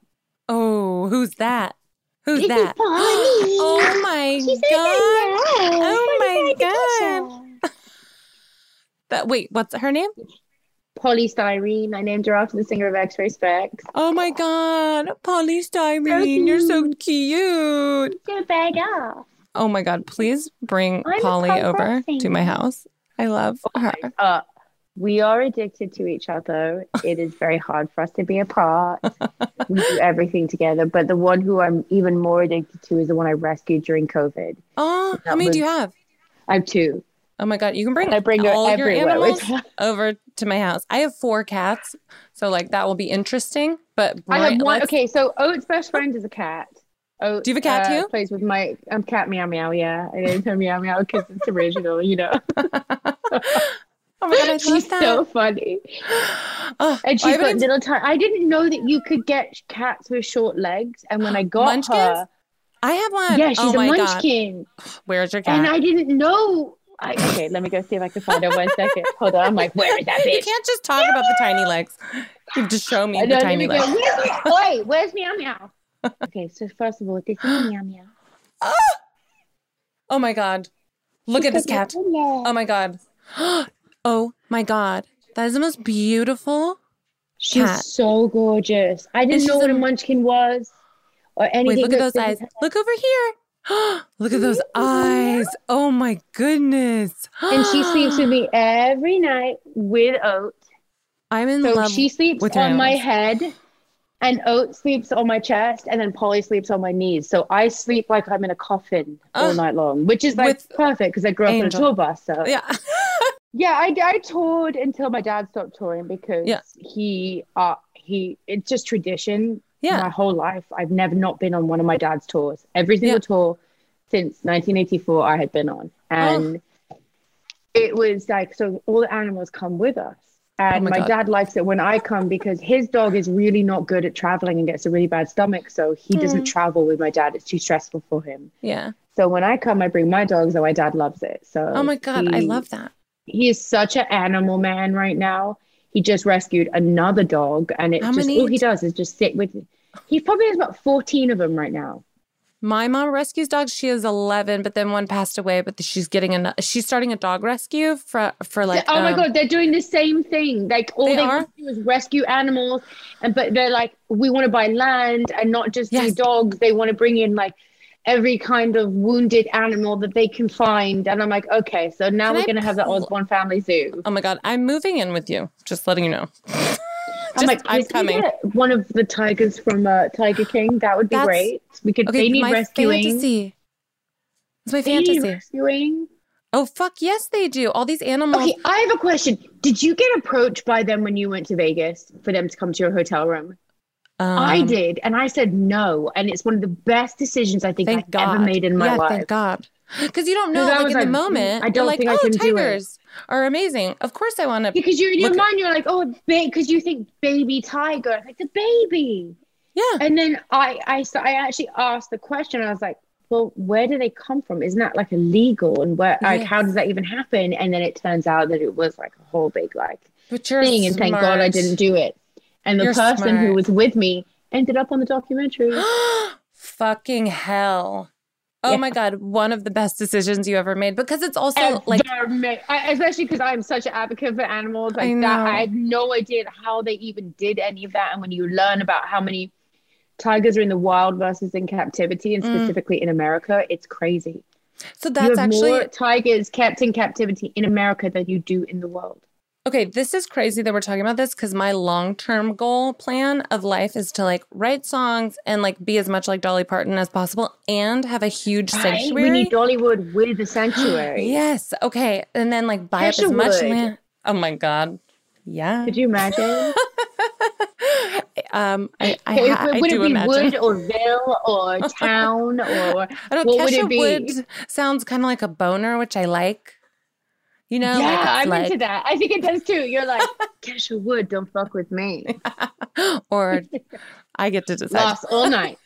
S1: Oh, who's that? Who's
S2: this
S1: that? Oh my
S2: She's
S1: god! Oh my god! That wait, what's her name?
S2: Polystyrene. I named her after the singer of X-Ray Specs.
S1: Oh my god, Polystyrene! You're so cute.
S2: So bag off.
S1: Oh my god! Please bring I'm Polly over to my house. I love oh her.
S2: Uh, we are addicted to each other. It is very hard for us to be apart. We do everything together. But the one who I'm even more addicted to is the one I rescued during COVID.
S1: Oh, how many was, do you have?
S2: I have two.
S1: Oh my god, you can bring
S2: I bring
S1: all
S2: your
S1: animals over to my house. I have four cats, so like that will be interesting. But
S2: I have one. Okay, so Oat's best friend is a cat. Oat,
S1: do you have a cat
S2: uh,
S1: too?
S2: Plays with my um, cat Meow Meow. Yeah, I named her Meow Meow because it's original. You know.
S1: Oh my god, I
S2: she's
S1: that.
S2: so funny. Oh, and she's got little time. I didn't know that you could get cats with short legs. And when I got
S1: Munchkins?
S2: her,
S1: I have one.
S2: Yeah, she's
S1: oh
S2: a munchkin.
S1: God. Where's your cat?
S2: And I didn't know. I, okay, let me go see if I can find her one second. Hold on, I'm like, where is that bitch?
S1: You can't just talk about the tiny legs. You just show me the
S2: know,
S1: tiny legs.
S2: Where's, wait, where's Meow Meow? Okay, so first of all, this is Meow Meow.
S1: Oh, oh my god, look at this cat. Oh my god. Oh my god, that is the most beautiful
S2: She's
S1: cat.
S2: So gorgeous. I didn't know what a munchkin was or anything.
S1: Wait, look at those eyes. Look over here. Look at those eyes. Oh my goodness.
S2: And she sleeps with me every night with Oat.
S1: I'm in
S2: so
S1: love.
S2: She sleeps
S1: with
S2: on my head, and Oat sleeps on my chest, and then Polly sleeps on my knees. So I sleep like I'm in a coffin all uh, night long, which is like perfect because I grew up Angel. in a tour bus. So
S1: yeah.
S2: Yeah, I, I toured until my dad stopped touring because yeah. he, uh, he, it's just tradition.
S1: Yeah.
S2: My whole life, I've never not been on one of my dad's tours. Every single yeah. tour since nineteen eighty-four I had been on. And oh. it was like, so all the animals come with us. And oh my, my dad likes it when I come because his dog is really not good at traveling and gets a really bad stomach. So he mm. doesn't travel with my dad. It's too stressful for him.
S1: Yeah.
S2: So when I come, I bring my dogs and my dad loves it. So
S1: oh my God,
S2: he,
S1: I love that.
S2: He is such an animal man right now. He just rescued another dog, and it
S1: How
S2: just
S1: many?
S2: all he does is just sit with. He probably has about fourteen of them right now.
S1: My mom rescues dogs. She has eleven, but then one passed away. But she's getting a. She's starting a dog rescue for for like.
S2: Oh my
S1: um,
S2: god, they're doing the same thing. Like all they, they want to do is rescue animals, and but they're like, we want to buy land and not just yes. do dogs. They want to bring in like every kind of wounded animal that they can find. And I'm like, okay, so now
S1: Can
S2: we're
S1: I
S2: going to have the Osborne family zoo.
S1: Oh my God, I'm moving in with you. Just letting you know. Just,
S2: I'm like,
S1: I'm coming.
S2: One of the tigers from uh, Tiger King. That would be That's, great. We could. Okay, they need
S1: my
S2: rescuing.
S1: Fantasy. It's my
S2: they
S1: fantasy.
S2: Need rescuing.
S1: Oh fuck yes, they do. All these animals.
S2: Okay, I have a question. Did you get approached by them when you went to Vegas for them to come to your hotel room? Um, I did, and I said no, and it's one of the best decisions I think I've God. ever made in my
S1: yeah,
S2: life.
S1: Thank God, because you don't know, like in like, the moment, I don't like, think oh, I can tigers do it. Are amazing. Of course, I want to.
S2: Because you're in your mind, you're like, oh, because you think baby tiger, like the baby.
S1: Yeah.
S2: And then I, I, so I actually asked the question. I was like, well, where do they come from? Isn't that like illegal? And where, yes. like, how does that even happen? And then it turns out that it was like a whole big like
S1: but you're
S2: thing,
S1: smart.
S2: And thank God I didn't do it. And the
S1: You're
S2: person
S1: smart.
S2: who was with me ended up on the documentary.
S1: Fucking hell. Oh yeah. My God. One of the best decisions you ever made, because it's also ever like,
S2: made. I, especially because I'm such an advocate for animals like I that. I had no idea how they even did any of that. And when you learn about how many tigers are in the wild versus in captivity, and specifically mm. in America, it's crazy.
S1: So that's
S2: you have
S1: actually
S2: more tigers kept in captivity in America than you do in the world.
S1: Okay, this is crazy that we're talking about this, because my long-term goal plan of life is to like write songs and like be as much like Dolly Parton as possible and have a huge right? sanctuary.
S2: We need Dollywood with a sanctuary.
S1: Yes. Okay. And then like buy Kesha up as much
S2: would.
S1: land. Oh my God. Yeah.
S2: Could you imagine?
S1: Um, I, I, I, I
S2: would
S1: do
S2: it be
S1: imagine.
S2: wood or ville or town or
S1: I don't.
S2: what
S1: Kesha
S2: would it be?
S1: Wood sounds kind of like a boner, which I like. You know,
S2: yeah,
S1: like
S2: I'm
S1: like...
S2: into that. I think it does too. You're like Kesha Wood, don't fuck with me.
S1: Or I get to decide.
S2: Lost all night.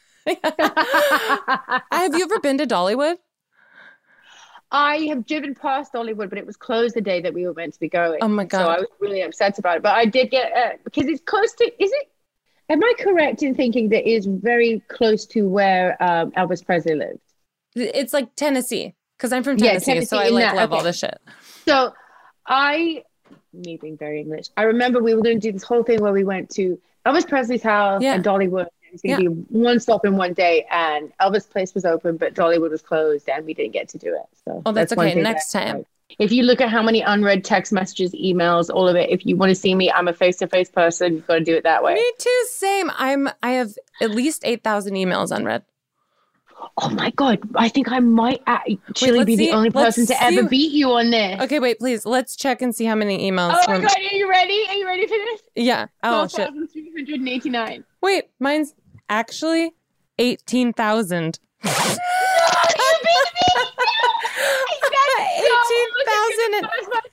S1: Have you ever been to Dollywood?
S2: I have driven past Dollywood, but it was closed the day that we were meant to be going.
S1: Oh my God.
S2: So I was really upset about it. But I did get, uh, because it's close to, is it, am I correct in thinking that it is very close to where um, Elvis Presley lived?
S1: It's like Tennessee, because I'm from Tennessee, yeah, Tennessee so I like that. love okay. all this shit.
S2: So I, me being very English, I remember we were going to do this whole thing where we went to Elvis Presley's house yeah. and Dollywood. It was going to yeah. be one stop in one day, and Elvis Place was open, but Dollywood was closed, and we didn't get to do it. So
S1: oh, that's, that's okay. Next that, time. Like,
S2: if you look at how many unread text messages, emails, all of it, if you want to see me, I'm a face-to-face person. You've got to do it that way.
S1: Me too. Same. I'm. I have at least eight thousand emails unread.
S2: Oh my God. I think I might actually wait, be see, the only person to ever beat you on this.
S1: Okay, wait, please. Let's check and see how many emails.
S2: Oh my from... God. Are you ready? Are you ready for this?
S1: Yeah. Oh, shit.
S2: twelve thousand three hundred eighty-nine.
S1: Wait, mine's actually eighteen thousand.
S2: No, you beat me!
S1: eighteen thousand.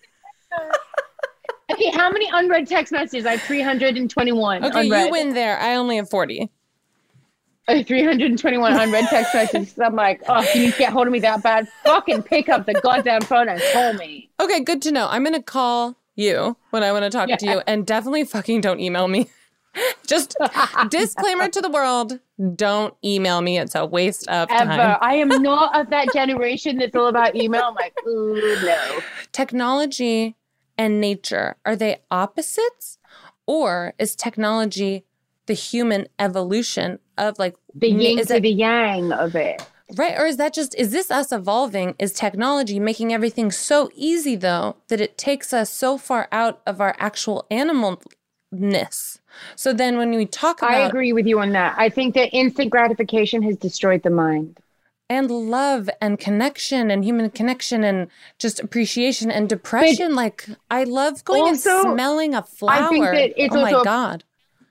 S2: Okay, how many unread text messages? I have three hundred twenty-one.
S1: Okay,
S2: unread.
S1: You win there. I only have forty.
S2: Oh, three hundred twenty-one unread text messages. I'm like, oh, can you get hold of me that bad? Fucking pick up the goddamn phone and call me.
S1: Okay, good to know. I'm going to call you when I want to talk yeah. to you, and definitely fucking don't email me. Just disclaimer to the world, don't email me. It's a waste of
S2: Ever.
S1: time.
S2: I am not of that generation that's all about email. I'm like, ooh, no.
S1: Technology and nature, are they opposites? Or is technology the human evolution of like...
S2: The yin
S1: is
S2: to
S1: it,
S2: the yang of it.
S1: Right. Or is that just, is this us evolving? Is technology making everything so easy, though, that it takes us so far out of our actual animalness? So then when we talk about...
S2: I agree with you on that. I think that instant gratification has destroyed the mind.
S1: And love and connection and human connection and just appreciation and depression. But like, I love going also, and smelling a flower.
S2: I think that it's
S1: oh
S2: also
S1: my God.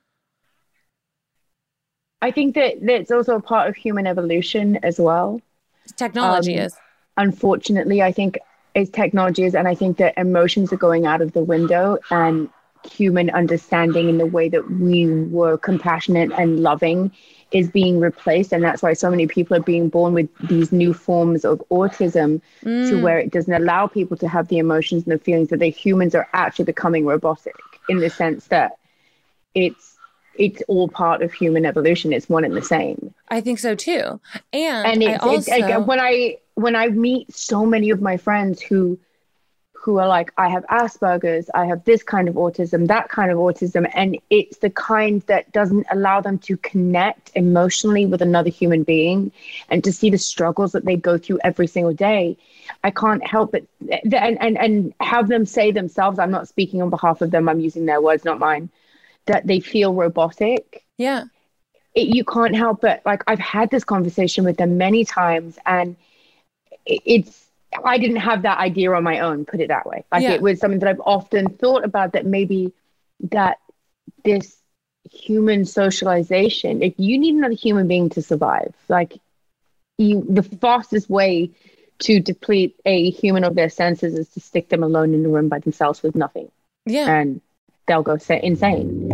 S2: I think that that's also a part of human evolution as well.
S1: Technology um, is.
S2: Unfortunately, I think it's technology is. And I think that emotions are going out of the window, and human understanding in the way that we were compassionate and loving is being replaced. And that's why so many people are being born with these new forms of autism mm. to where it doesn't allow people to have the emotions and the feelings, that the humans are actually becoming robotic in the sense that it's it's all part of human evolution. It's one and the same.
S1: I think so too. And,
S2: and it's,
S1: I also...
S2: it's, like, when I when I meet so many of my friends who who are like, I have Asperger's, I have this kind of autism, that kind of autism. And it's the kind that doesn't allow them to connect emotionally with another human being and to see the struggles that they go through every single day. I can't help it. And, and, and have them say themselves, I'm not speaking on behalf of them, I'm using their words, not mine, that they feel robotic.
S1: Yeah.
S2: It, you can't help it. Like, I've had this conversation with them many times, and it, it's, I didn't have that idea on my own, put it that way. Like yeah. It was something that I've often thought about, that maybe that this human socialization, if you need another human being to survive, like you, the fastest way to deplete a human of their senses is to stick them alone in a room by themselves with nothing.
S1: Yeah.
S2: And they'll go insane.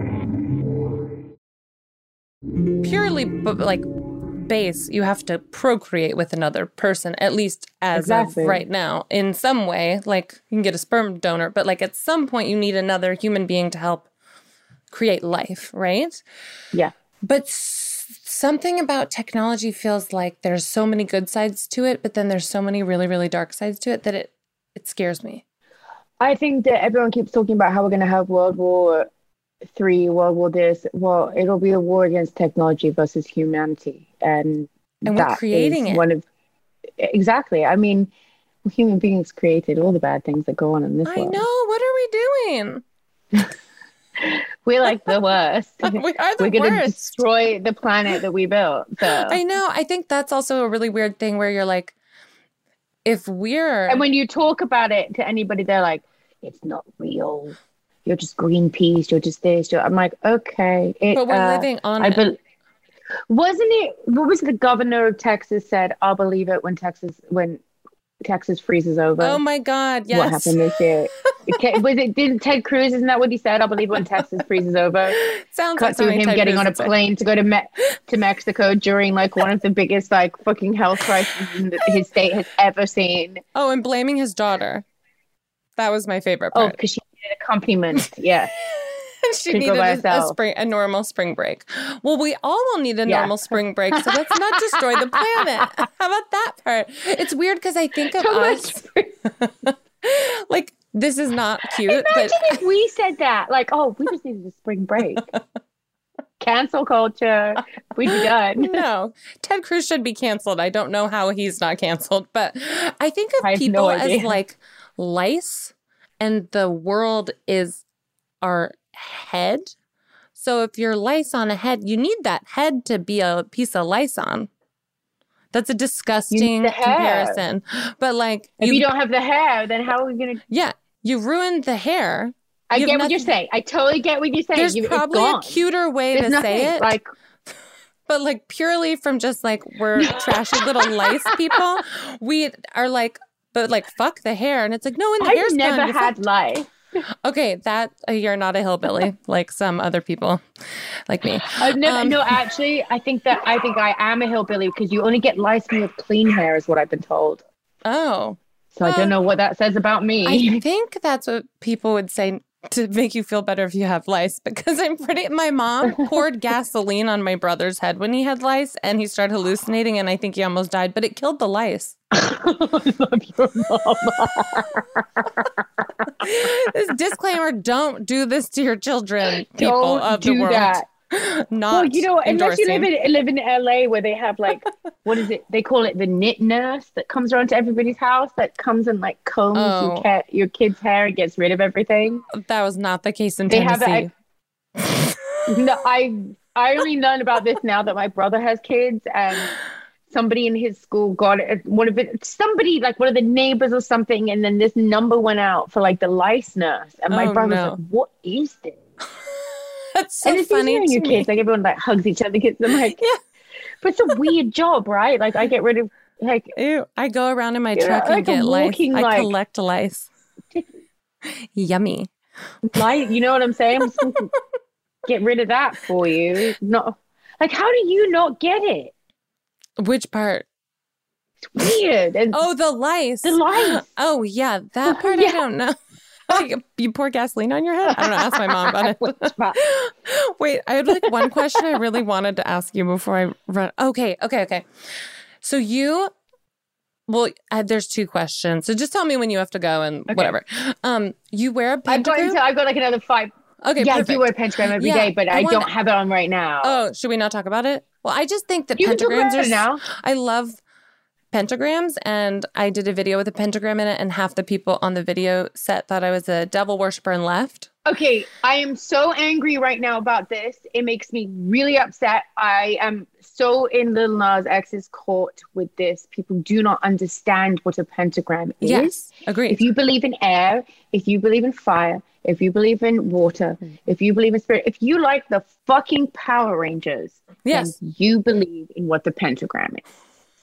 S1: Purely, but like, base, you have to procreate with another person, at least as exactly. of right now, in some way. Like, you can get a sperm donor, but like at some point you need another human being to help create life, right?
S2: Yeah.
S1: But s- something about technology feels like there's so many good sides to it, but then there's so many really, really dark sides to it that it it scares me.
S2: I think that everyone keeps talking about how we're going to have World War Three, World War this. Well, it'll be a war against technology versus humanity. And,
S1: and we're creating it.
S2: One of, exactly. I mean, human beings created all the bad things that go on in this
S1: I
S2: world.
S1: I know. What are we doing?
S2: We're like the worst.
S1: we are the
S2: We're going to
S1: worst.
S2: destroy the planet that we built. So.
S1: I know. I think that's also a really weird thing where you're like, if we're...
S2: And when you talk about it to anybody, they're like, it's not real. you're just Greenpeace, you're just this. You're, I'm like, okay. It,
S1: but we're
S2: uh,
S1: living on
S2: I
S1: it.
S2: Be- wasn't it, what was the governor of Texas said, I'll believe it when Texas, when Texas freezes over.
S1: Oh my God, yes.
S2: What happened this year? It, was it, didn't Ted Cruz, isn't that what he said? I'll believe it when Texas freezes over.
S1: Sounds
S2: Cut
S1: like
S2: to him
S1: Ted
S2: getting
S1: Cruz
S2: on a plane to go to Me- to Mexico during like one of the biggest like fucking health crises his state has ever seen.
S1: Oh, and blaming his daughter. That was my favorite
S2: part. Oh,
S1: part.
S2: because she needed accompaniment. Yeah.
S1: She needed a, a spring, a normal spring break. Well, we all will need a yeah. normal spring break, so let's not destroy the planet. How about that part? It's weird because I think of so us like this is not cute.
S2: Imagine
S1: but
S2: if we said that, like, oh, we just needed a spring break. Cancel culture. We'd be done.
S1: No, Ted Cruz should be canceled. I don't know how he's not canceled, but I think of
S2: I
S1: people
S2: no
S1: as like lice, and the world is our head. So if you're lice on a head, you need that head to be a piece of lice on. That's a disgusting comparison. But like,
S2: if you don't have the hair, then how are we gonna?
S1: Yeah, you ruined the hair.
S2: I get nothing... what you're saying. I totally get what you're saying.
S1: There's
S2: you,
S1: probably a cuter way There's to nothing, say it,
S2: like,
S1: but like purely from just like we're trashy little lice people. We are like, but like fuck the hair, and it's like no, and the
S2: I've
S1: hair's
S2: never
S1: gone.
S2: had lice.
S1: Okay, that uh, you're not a hillbilly like some other people like me.
S2: I've never.
S1: Um,
S2: no, actually, I think that I think I am a hillbilly because you only get lice when you have clean hair, is what I've been told.
S1: Oh,
S2: so well, I don't know what that says about me.
S1: I think that's what people would say to make you feel better if you have lice, because I'm pretty. My mom poured gasoline on my brother's head when he had lice, and he started hallucinating, and I think he almost died, but it killed the lice.
S2: I love your mom.
S1: This disclaimer: don't do this to your children, people
S2: don't
S1: of
S2: do
S1: the world.
S2: That.
S1: Not
S2: well, you know, unless
S1: endorsing.
S2: you live in live in L A where they have like what is it? They call it the knit nurse that comes around to everybody's house that comes and like combs
S1: oh.
S2: your, cat, your kid's hair and gets rid of everything.
S1: That was not the case in
S2: they
S1: Tennessee.
S2: Have a, no, I I only learned about this now that my brother has kids, and somebody in his school got it. One of it, somebody like one of the neighbors or something, and then this number went out for like the lice nurse, and my
S1: oh,
S2: brother's
S1: no.
S2: like, "What is this?"
S1: That's so
S2: and it's
S1: funny
S2: to your
S1: me.
S2: kids, like everyone like hugs each other. Kids, I'm like,
S1: yeah,
S2: but it's a weird job, right? Like I get rid of like.
S1: Ew, I go around in my truck
S2: know,
S1: and
S2: like
S1: get lice.
S2: Like,
S1: I collect lice. Yummy.
S2: Lice, you know what I'm saying? I'm supposed to get rid of that for you. Not like, how do you not get it?
S1: Which part?
S2: It's weird. And
S1: oh, the lice.
S2: The lice.
S1: Oh yeah, that part yeah. I don't know. You pour gasoline on your head? I don't know. Ask my mom about it. Wait, I had like one question I really wanted to ask you before I run. Okay, okay, okay. So you, well, I, there's two questions. So just tell me when you have to go and okay. whatever. Um, you wear a pentagram?
S2: I've got, I've got like another five.
S1: Okay,
S2: yeah,
S1: perfect.
S2: I do wear a pentagram every
S1: yeah,
S2: day, but I, I
S1: wanna,
S2: don't have it on right now.
S1: Oh, should we not talk about it? Well, I just think that
S2: you
S1: pentagrams
S2: can
S1: are.
S2: now.
S1: I love pentagrams, and I did a video with a pentagram in it, and half the people on the video set thought I was a devil worshiper and left.
S2: Okay, I am so angry right now about this. It makes me really upset. I am so in Lil Nas X's court with this. People do not understand what a pentagram is.
S1: Yes, agreed.
S2: If you believe in air, if you believe in fire, if you believe in water, if you believe in spirit, if you like the fucking Power Rangers,
S1: yes,
S2: then you believe in what the pentagram is.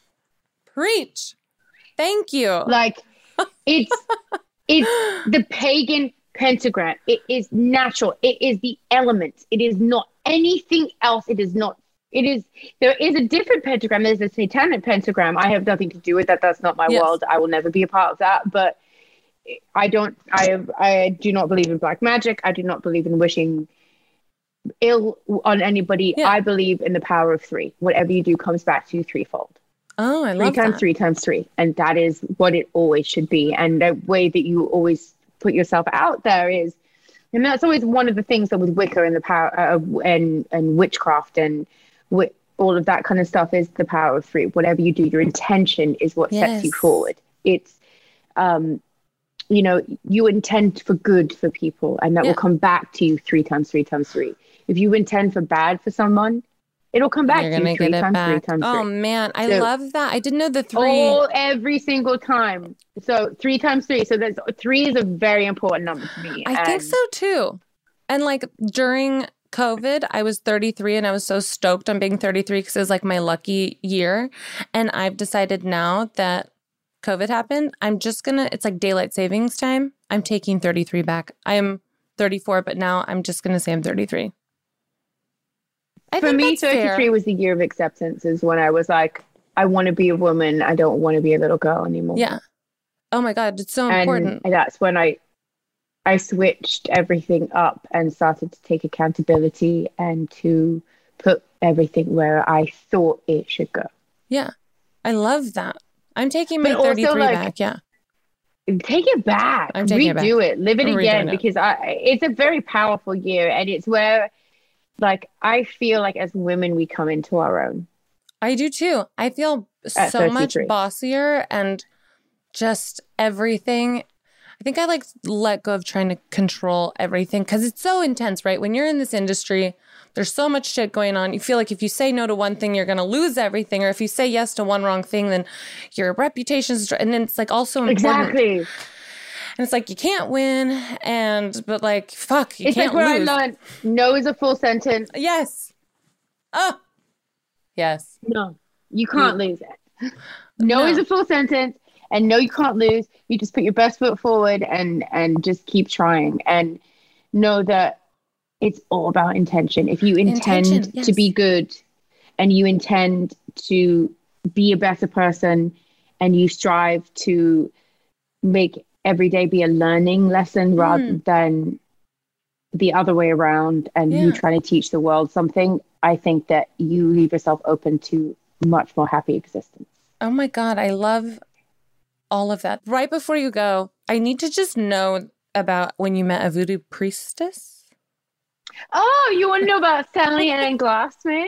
S1: Preach. Thank you.
S2: Like, it's it's the pagan pentagram. It is natural. It is the elements. It is not anything else. It is not. It is. There is a different pentagram. There's a satanic pentagram. I have nothing to do with that. That's not my
S1: yes.
S2: world. I will never be a part of that. But I don't. I have. I do not believe in black magic. I do not believe in wishing ill on anybody.
S1: Yeah.
S2: I believe in the power of three. Whatever you do comes back to you threefold.
S1: Oh, I
S2: three
S1: love
S2: times
S1: that.
S2: three times three. And that is what it always should be. And the way that you always put yourself out there is, and that's always one of the things that with Wicca and the power uh, and, and witchcraft and wi- all of that kind of stuff is the power of three. Whatever you do, your intention is what
S1: yes.
S2: sets you forward. It's, um, you know, you intend for good for people and that
S1: yeah.
S2: will come back to you three times three times three. If you intend for bad for someone, It'll come back
S1: You're
S2: to
S1: gonna
S2: you three
S1: get it
S2: times,
S1: back.
S2: three times,
S1: Oh
S2: three.
S1: man, I
S2: So,
S1: love that. I didn't know the three.
S2: Oh, every single time. So three times three. So there's three is a very important number to me.
S1: I
S2: and
S1: think so too. And like during COVID, I was thirty-three and I was so stoked on being thirty-three because it was like my lucky year. And I've decided now that COVID happened, I'm just gonna, it's like daylight savings time. I'm taking thirty-three back. I am thirty-four, but now I'm just gonna say I'm thirty-three. I
S2: For me, thirty-three
S1: fair.
S2: was the year of acceptance, is when I was like, I want to be a woman. I don't want to be a little girl anymore.
S1: Yeah. Oh my God, it's so
S2: and
S1: important.
S2: And that's when I I switched everything up and started to take accountability and to put everything where I thought it should go.
S1: Yeah. I love that. I'm taking my
S2: but
S1: thirty-three
S2: also, like,
S1: back. Yeah.
S2: Take it back.
S1: I'm taking
S2: Redo
S1: it, back.
S2: it. Live it
S1: I'm
S2: again,
S1: it.
S2: because I it's a very powerful year, and it's where, like, I feel like as women we come into our own.
S1: I do too. I feel
S2: At
S1: so much bossier and just everything. I think I like let go of trying to control everything because it's so intense, right? When you're in this industry, there's so much shit going on. You feel like if you say no to one thing, you're going to lose everything. Or if you say yes to one wrong thing, then your reputation's, and then it's like also important.
S2: Exactly.
S1: And it's like, you can't win. And, but like, fuck, you
S2: it's
S1: can't
S2: like where
S1: lose.
S2: I learned no is a full sentence.
S1: Yes. Oh, yes.
S2: No, you can't you, lose it. No, no is a full sentence. And no, you can't lose. You just put your best foot forward and and just keep trying. And know that it's all about intention. If you intend yes. to be good and you intend to be a better person and you strive to make every day be a learning lesson mm. rather than the other way around and yeah. you trying to teach the world something, I think that you leave yourself open to much more happy existence.
S1: Oh my God, I love all of that. Right before you go, I need to just know about when you met a voodoo priestess.
S2: Oh, you want to know about Sally Ann Glassman?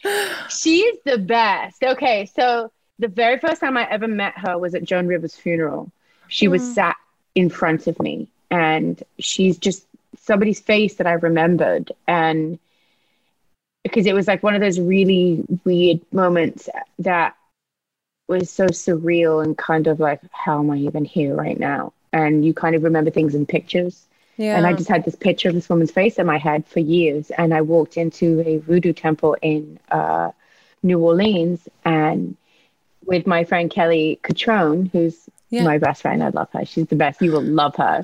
S2: She's the best. Okay, so the very first time I ever met her was at Joan Rivers' funeral. She mm. was sat in front of me, and she's just somebody's face that I remembered. And because it was like one of those really weird moments that was so surreal and kind of like, how am I even here right now? And you kind of remember things in pictures. Yeah. And I just had this picture of this woman's face in my head for years. And I walked into a voodoo temple in uh, New Orleans, and with my friend Kelly Catrone, who's yeah. my best friend. I love her. She's the best. You will love her.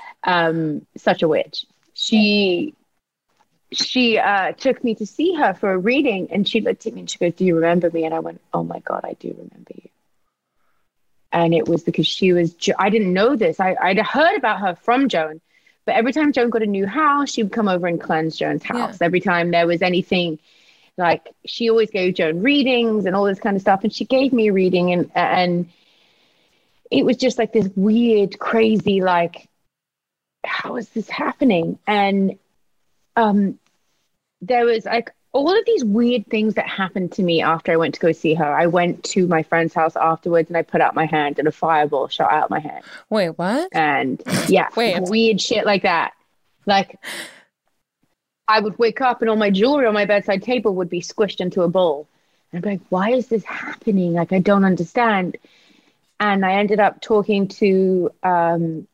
S2: Um, such a witch. She she uh, took me to see her for a reading, and she looked at me and she goes, "Do you remember me?" And I went, "Oh my God, I do remember you." And it was because she was, I didn't know this. I, I'd heard about her from Joan, but every time Joan got a new house, she would come over and cleanse Joan's house. Yeah. Every time there was anything, like, she always gave Joan readings and all this kind of stuff. And she gave me a reading, and, and it was just like this weird, crazy, like, how is this happening? And um, there was like all of these weird things that happened to me after I went to go see her. I went to my friend's house afterwards, and I put out my hand and a fireball shot out my hand.
S1: Wait, what?
S2: And yeah, Wait. weird shit like that. Like, I would wake up and all my jewelry on my bedside table would be squished into a bowl. And I'd be like, why is this happening? Like, I don't understand. And I ended up talking to um,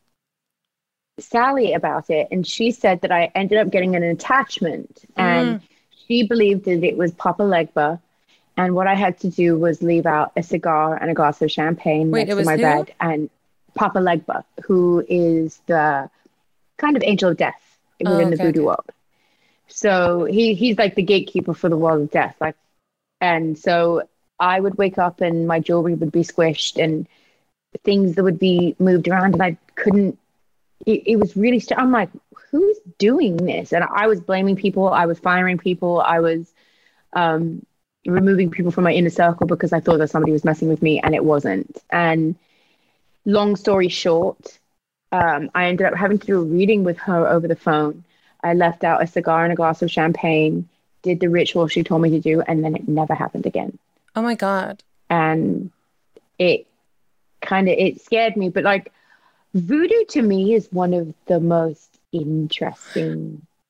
S2: Sally about it. And she said that I ended up getting an attachment. And mm. she believed that it was Papa Legba. And what I had to do was leave out a cigar and a glass of champagne Wait, next to my who? bed. And Papa Legba, who is the kind of angel of death within oh, okay, the voodoo okay. world. So he he's like the gatekeeper for the world of death. Like, and so I would wake up and my jewelry would be squished and things that would be moved around, and I couldn't. It, it was really. St- I'm like, who's doing this? And I was blaming people. I was firing people. I was um, removing people from my inner circle because I thought that somebody was messing with me, and it wasn't. And long story short, um, I ended up having to do a reading with her over the phone. I left out a cigar and a glass of champagne, did the ritual she told me to do, and then it never happened again.
S1: Oh my God.
S2: And it kind of, it scared me. But like, voodoo to me is one of the most interesting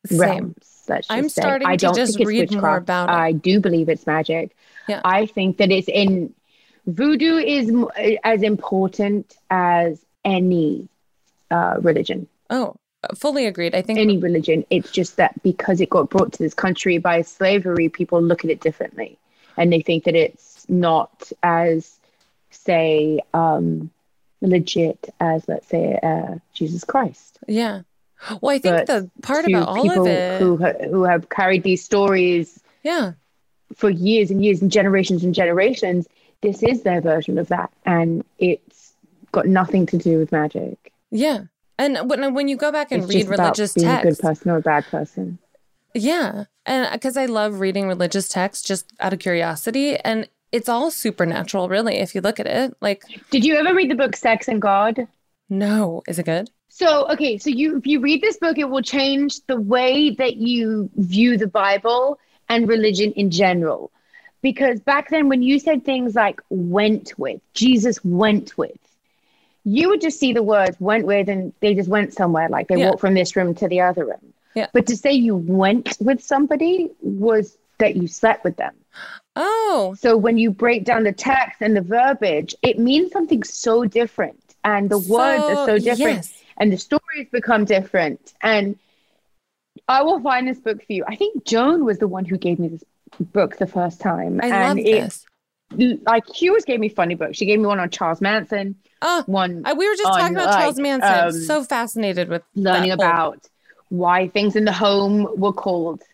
S2: realms. Let's just
S1: I'm
S2: say.
S1: starting
S2: I don't
S1: to just
S2: think it's
S1: read
S2: witchcraft.
S1: more about it.
S2: I do believe it's magic.
S1: Yeah.
S2: I think that it's in voodoo is m- as important as any uh, religion.
S1: Oh, fully agreed. I think
S2: any religion. It's just that because it got brought to this country by slavery, people look at it differently, and they think that it's not as, say, um, legit as, let's say, uh, Jesus Christ.
S1: Yeah. Well, I think
S2: but
S1: the part about all of it,
S2: who ha- who have carried these stories,
S1: yeah,
S2: for years and years and generations and generations, this is their version of that, and it's got nothing to do with magic.
S1: Yeah. And when when you go back and
S2: it's
S1: read
S2: just
S1: religious
S2: about being
S1: texts,
S2: a good person or a bad person.
S1: Yeah. And because I love reading religious texts just out of curiosity. And it's all supernatural, really, if you look at it. Like,
S2: did you ever read the book Sex and God?
S1: No. Is it good?
S2: So, okay. So you, if you read this book, it will change the way that you view the Bible and religion in general. Because back then, when you said things like went with, Jesus went with, you would just see the words went with and they just went somewhere. Like they yeah. walked from this room to the other room.
S1: Yeah.
S2: But to say you went with somebody was that you slept with them.
S1: Oh.
S2: So when you break down the text and the verbiage, it means something so different. And the so, words are so different. Yes. And the stories become different. And I will find this book for you. I think Joan was the one who gave me this book the first time.
S1: I
S2: and
S1: love this.
S2: Like, she always gave me funny books. She gave me one on Charles Manson.
S1: Oh,
S2: one
S1: we were just
S2: on,
S1: talking about
S2: like,
S1: Charles Manson.
S2: Um,
S1: so fascinated with
S2: learning
S1: that
S2: about
S1: whole...
S2: why things in the home were called.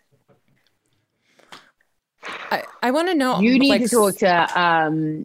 S1: I, I want to know.
S2: You need
S1: like,
S2: to talk to um.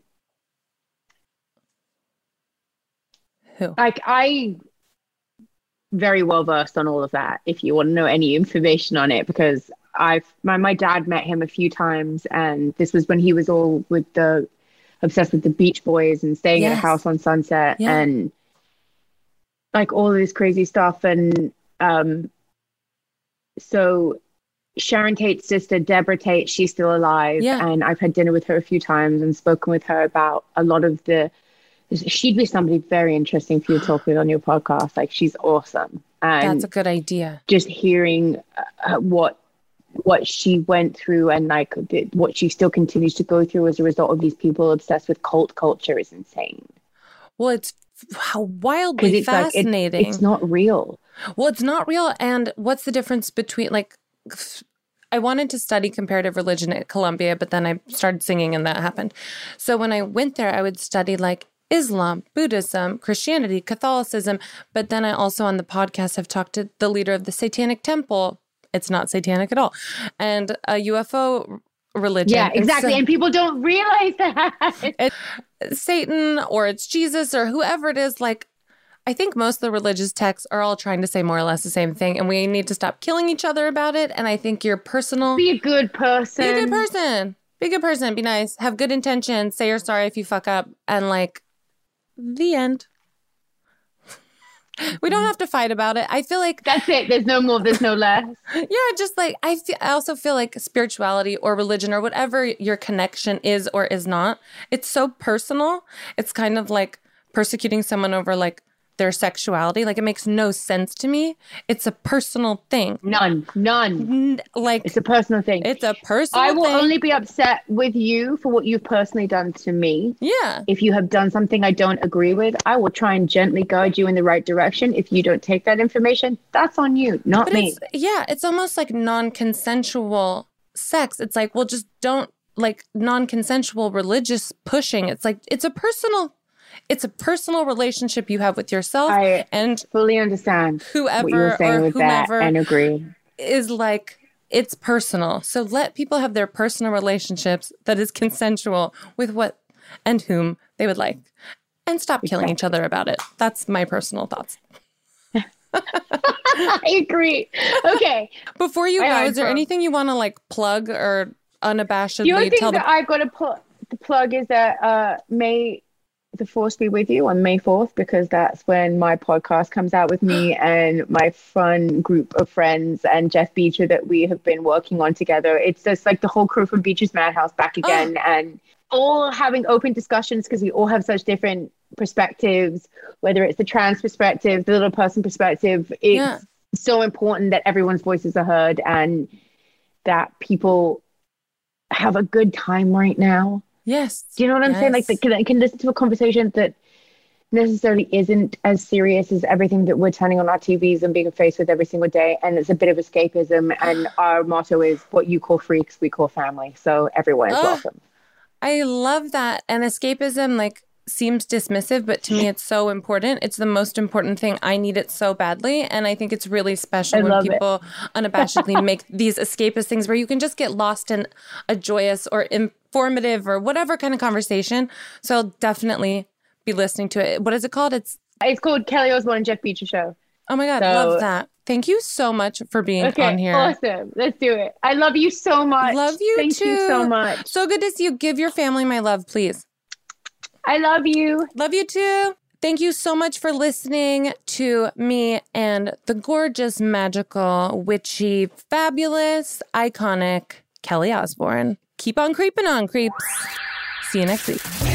S1: Who?
S2: Like, I very well versed on all of that. If you want to know any information on it, because I've my my dad met him a few times, and this was when he was all with the obsessed with the Beach Boys and staying yes. at a house on Sunset yeah. and like all of this crazy stuff. And um, so Sharon Tate's sister, Deborah Tate, she's still alive,
S1: yeah.
S2: and I've had dinner with her a few times and spoken with her about a lot of the. She'd be somebody very interesting for you to talk with on your podcast. Like, she's awesome. And
S1: that's a good idea.
S2: Just hearing uh, what what she went through and like the, what she still continues to go through as a result of these people obsessed with cult culture is insane.
S1: Well, it's how wildly
S2: it's
S1: fascinating.
S2: Like, it, it's not real.
S1: Well, it's not real. And what's the difference between, like, I wanted to study comparative religion at Columbia, but then I started singing and that happened. So when I went there, I would study like Islam, Buddhism, Christianity, Catholicism. But then I also on the podcast have talked to the leader of the Satanic Temple. It's not satanic at all. And a U F O religion.
S2: Yeah, exactly. And, so, and people don't realize that.
S1: It's Satan or it's Jesus or whoever it is. Like, I think most of the religious texts are all trying to say more or less the same thing. And we need to stop killing each other about it. And I think your personal...
S2: Be a good person.
S1: Be a good person. Be a good person. Be nice. Have good intentions. Say you're sorry if you fuck up. And like, the end. We don't have to fight about it. I feel like...
S2: That's it. There's no more. There's no less.
S1: Yeah, just like, I, feel, I also feel like spirituality or religion or whatever your connection is or is not, it's so personal. It's kind of like persecuting someone over like their sexuality. Like, it makes no sense to me. It's a personal thing.
S2: None. None.
S1: N- like
S2: It's a personal thing.
S1: It's a personal
S2: I will
S1: thing.
S2: only be upset with you for what you've personally done to me.
S1: Yeah.
S2: If you have done something I don't agree with, I will try and gently guide you in the right direction. If you don't take that information, that's on you, not
S1: but
S2: me.
S1: It's, yeah, it's almost like non-consensual sex. It's like, well, just don't, like, non-consensual religious pushing. It's like, it's a personal It's a personal relationship you have with yourself.
S2: I
S1: and
S2: fully understand
S1: whoever
S2: what you were saying
S1: or
S2: with
S1: whomever
S2: that and agree.
S1: Is like, it's personal. So let people have their personal relationships that is consensual with what and whom they would like. And stop exactly. killing each other about it. That's my personal thoughts.
S2: I agree. Okay.
S1: Before you go, is there anything you want to like plug or unabashedly
S2: the only thing
S1: tell
S2: that
S1: the-
S2: I've got to put the plug is that uh, May the Force be with you on May fourth, because that's when my podcast comes out with me and my fun group of friends and Jeff Beecher that we have been working on together. It's just like the whole crew from Beecher's Madhouse back again, oh. and all having open discussions because we all have such different perspectives, whether it's the trans perspective, the little person perspective. It's
S1: yeah.
S2: so important that everyone's voices are heard and that people have a good time right now.
S1: Yes.
S2: Do you know what I'm
S1: yes.
S2: saying? Like, they can, can listen to a conversation that necessarily isn't as serious as everything that we're turning on our T Vs and being faced with every single day. And it's a bit of escapism. And our motto is, what you call freaks, we call family. So everyone is oh, welcome.
S1: I love that. And escapism, like, seems dismissive, but to me it's so important. It's the most important thing. I need it so badly. And I think it's really special I when people it. unabashedly make these escapist things where you can just get lost in a joyous or informative or whatever kind of conversation. So I'll definitely be listening to it. What is it called? It's
S2: it's called Kelly Osbourne and Jeff Beacher Show.
S1: Oh my God, so, love that. Thank you so much for being
S2: okay,
S1: on here.
S2: Awesome. Let's do it. I love you so much.
S1: Love you
S2: Thank
S1: too.
S2: Thank you so much.
S1: So good to see you. Give your family my love, please.
S2: I love you.
S1: Love you too. Thank you so much for listening to me and the gorgeous, magical, witchy, fabulous, iconic Kelly Osbourne. Keep on creeping on, creeps. See you next week.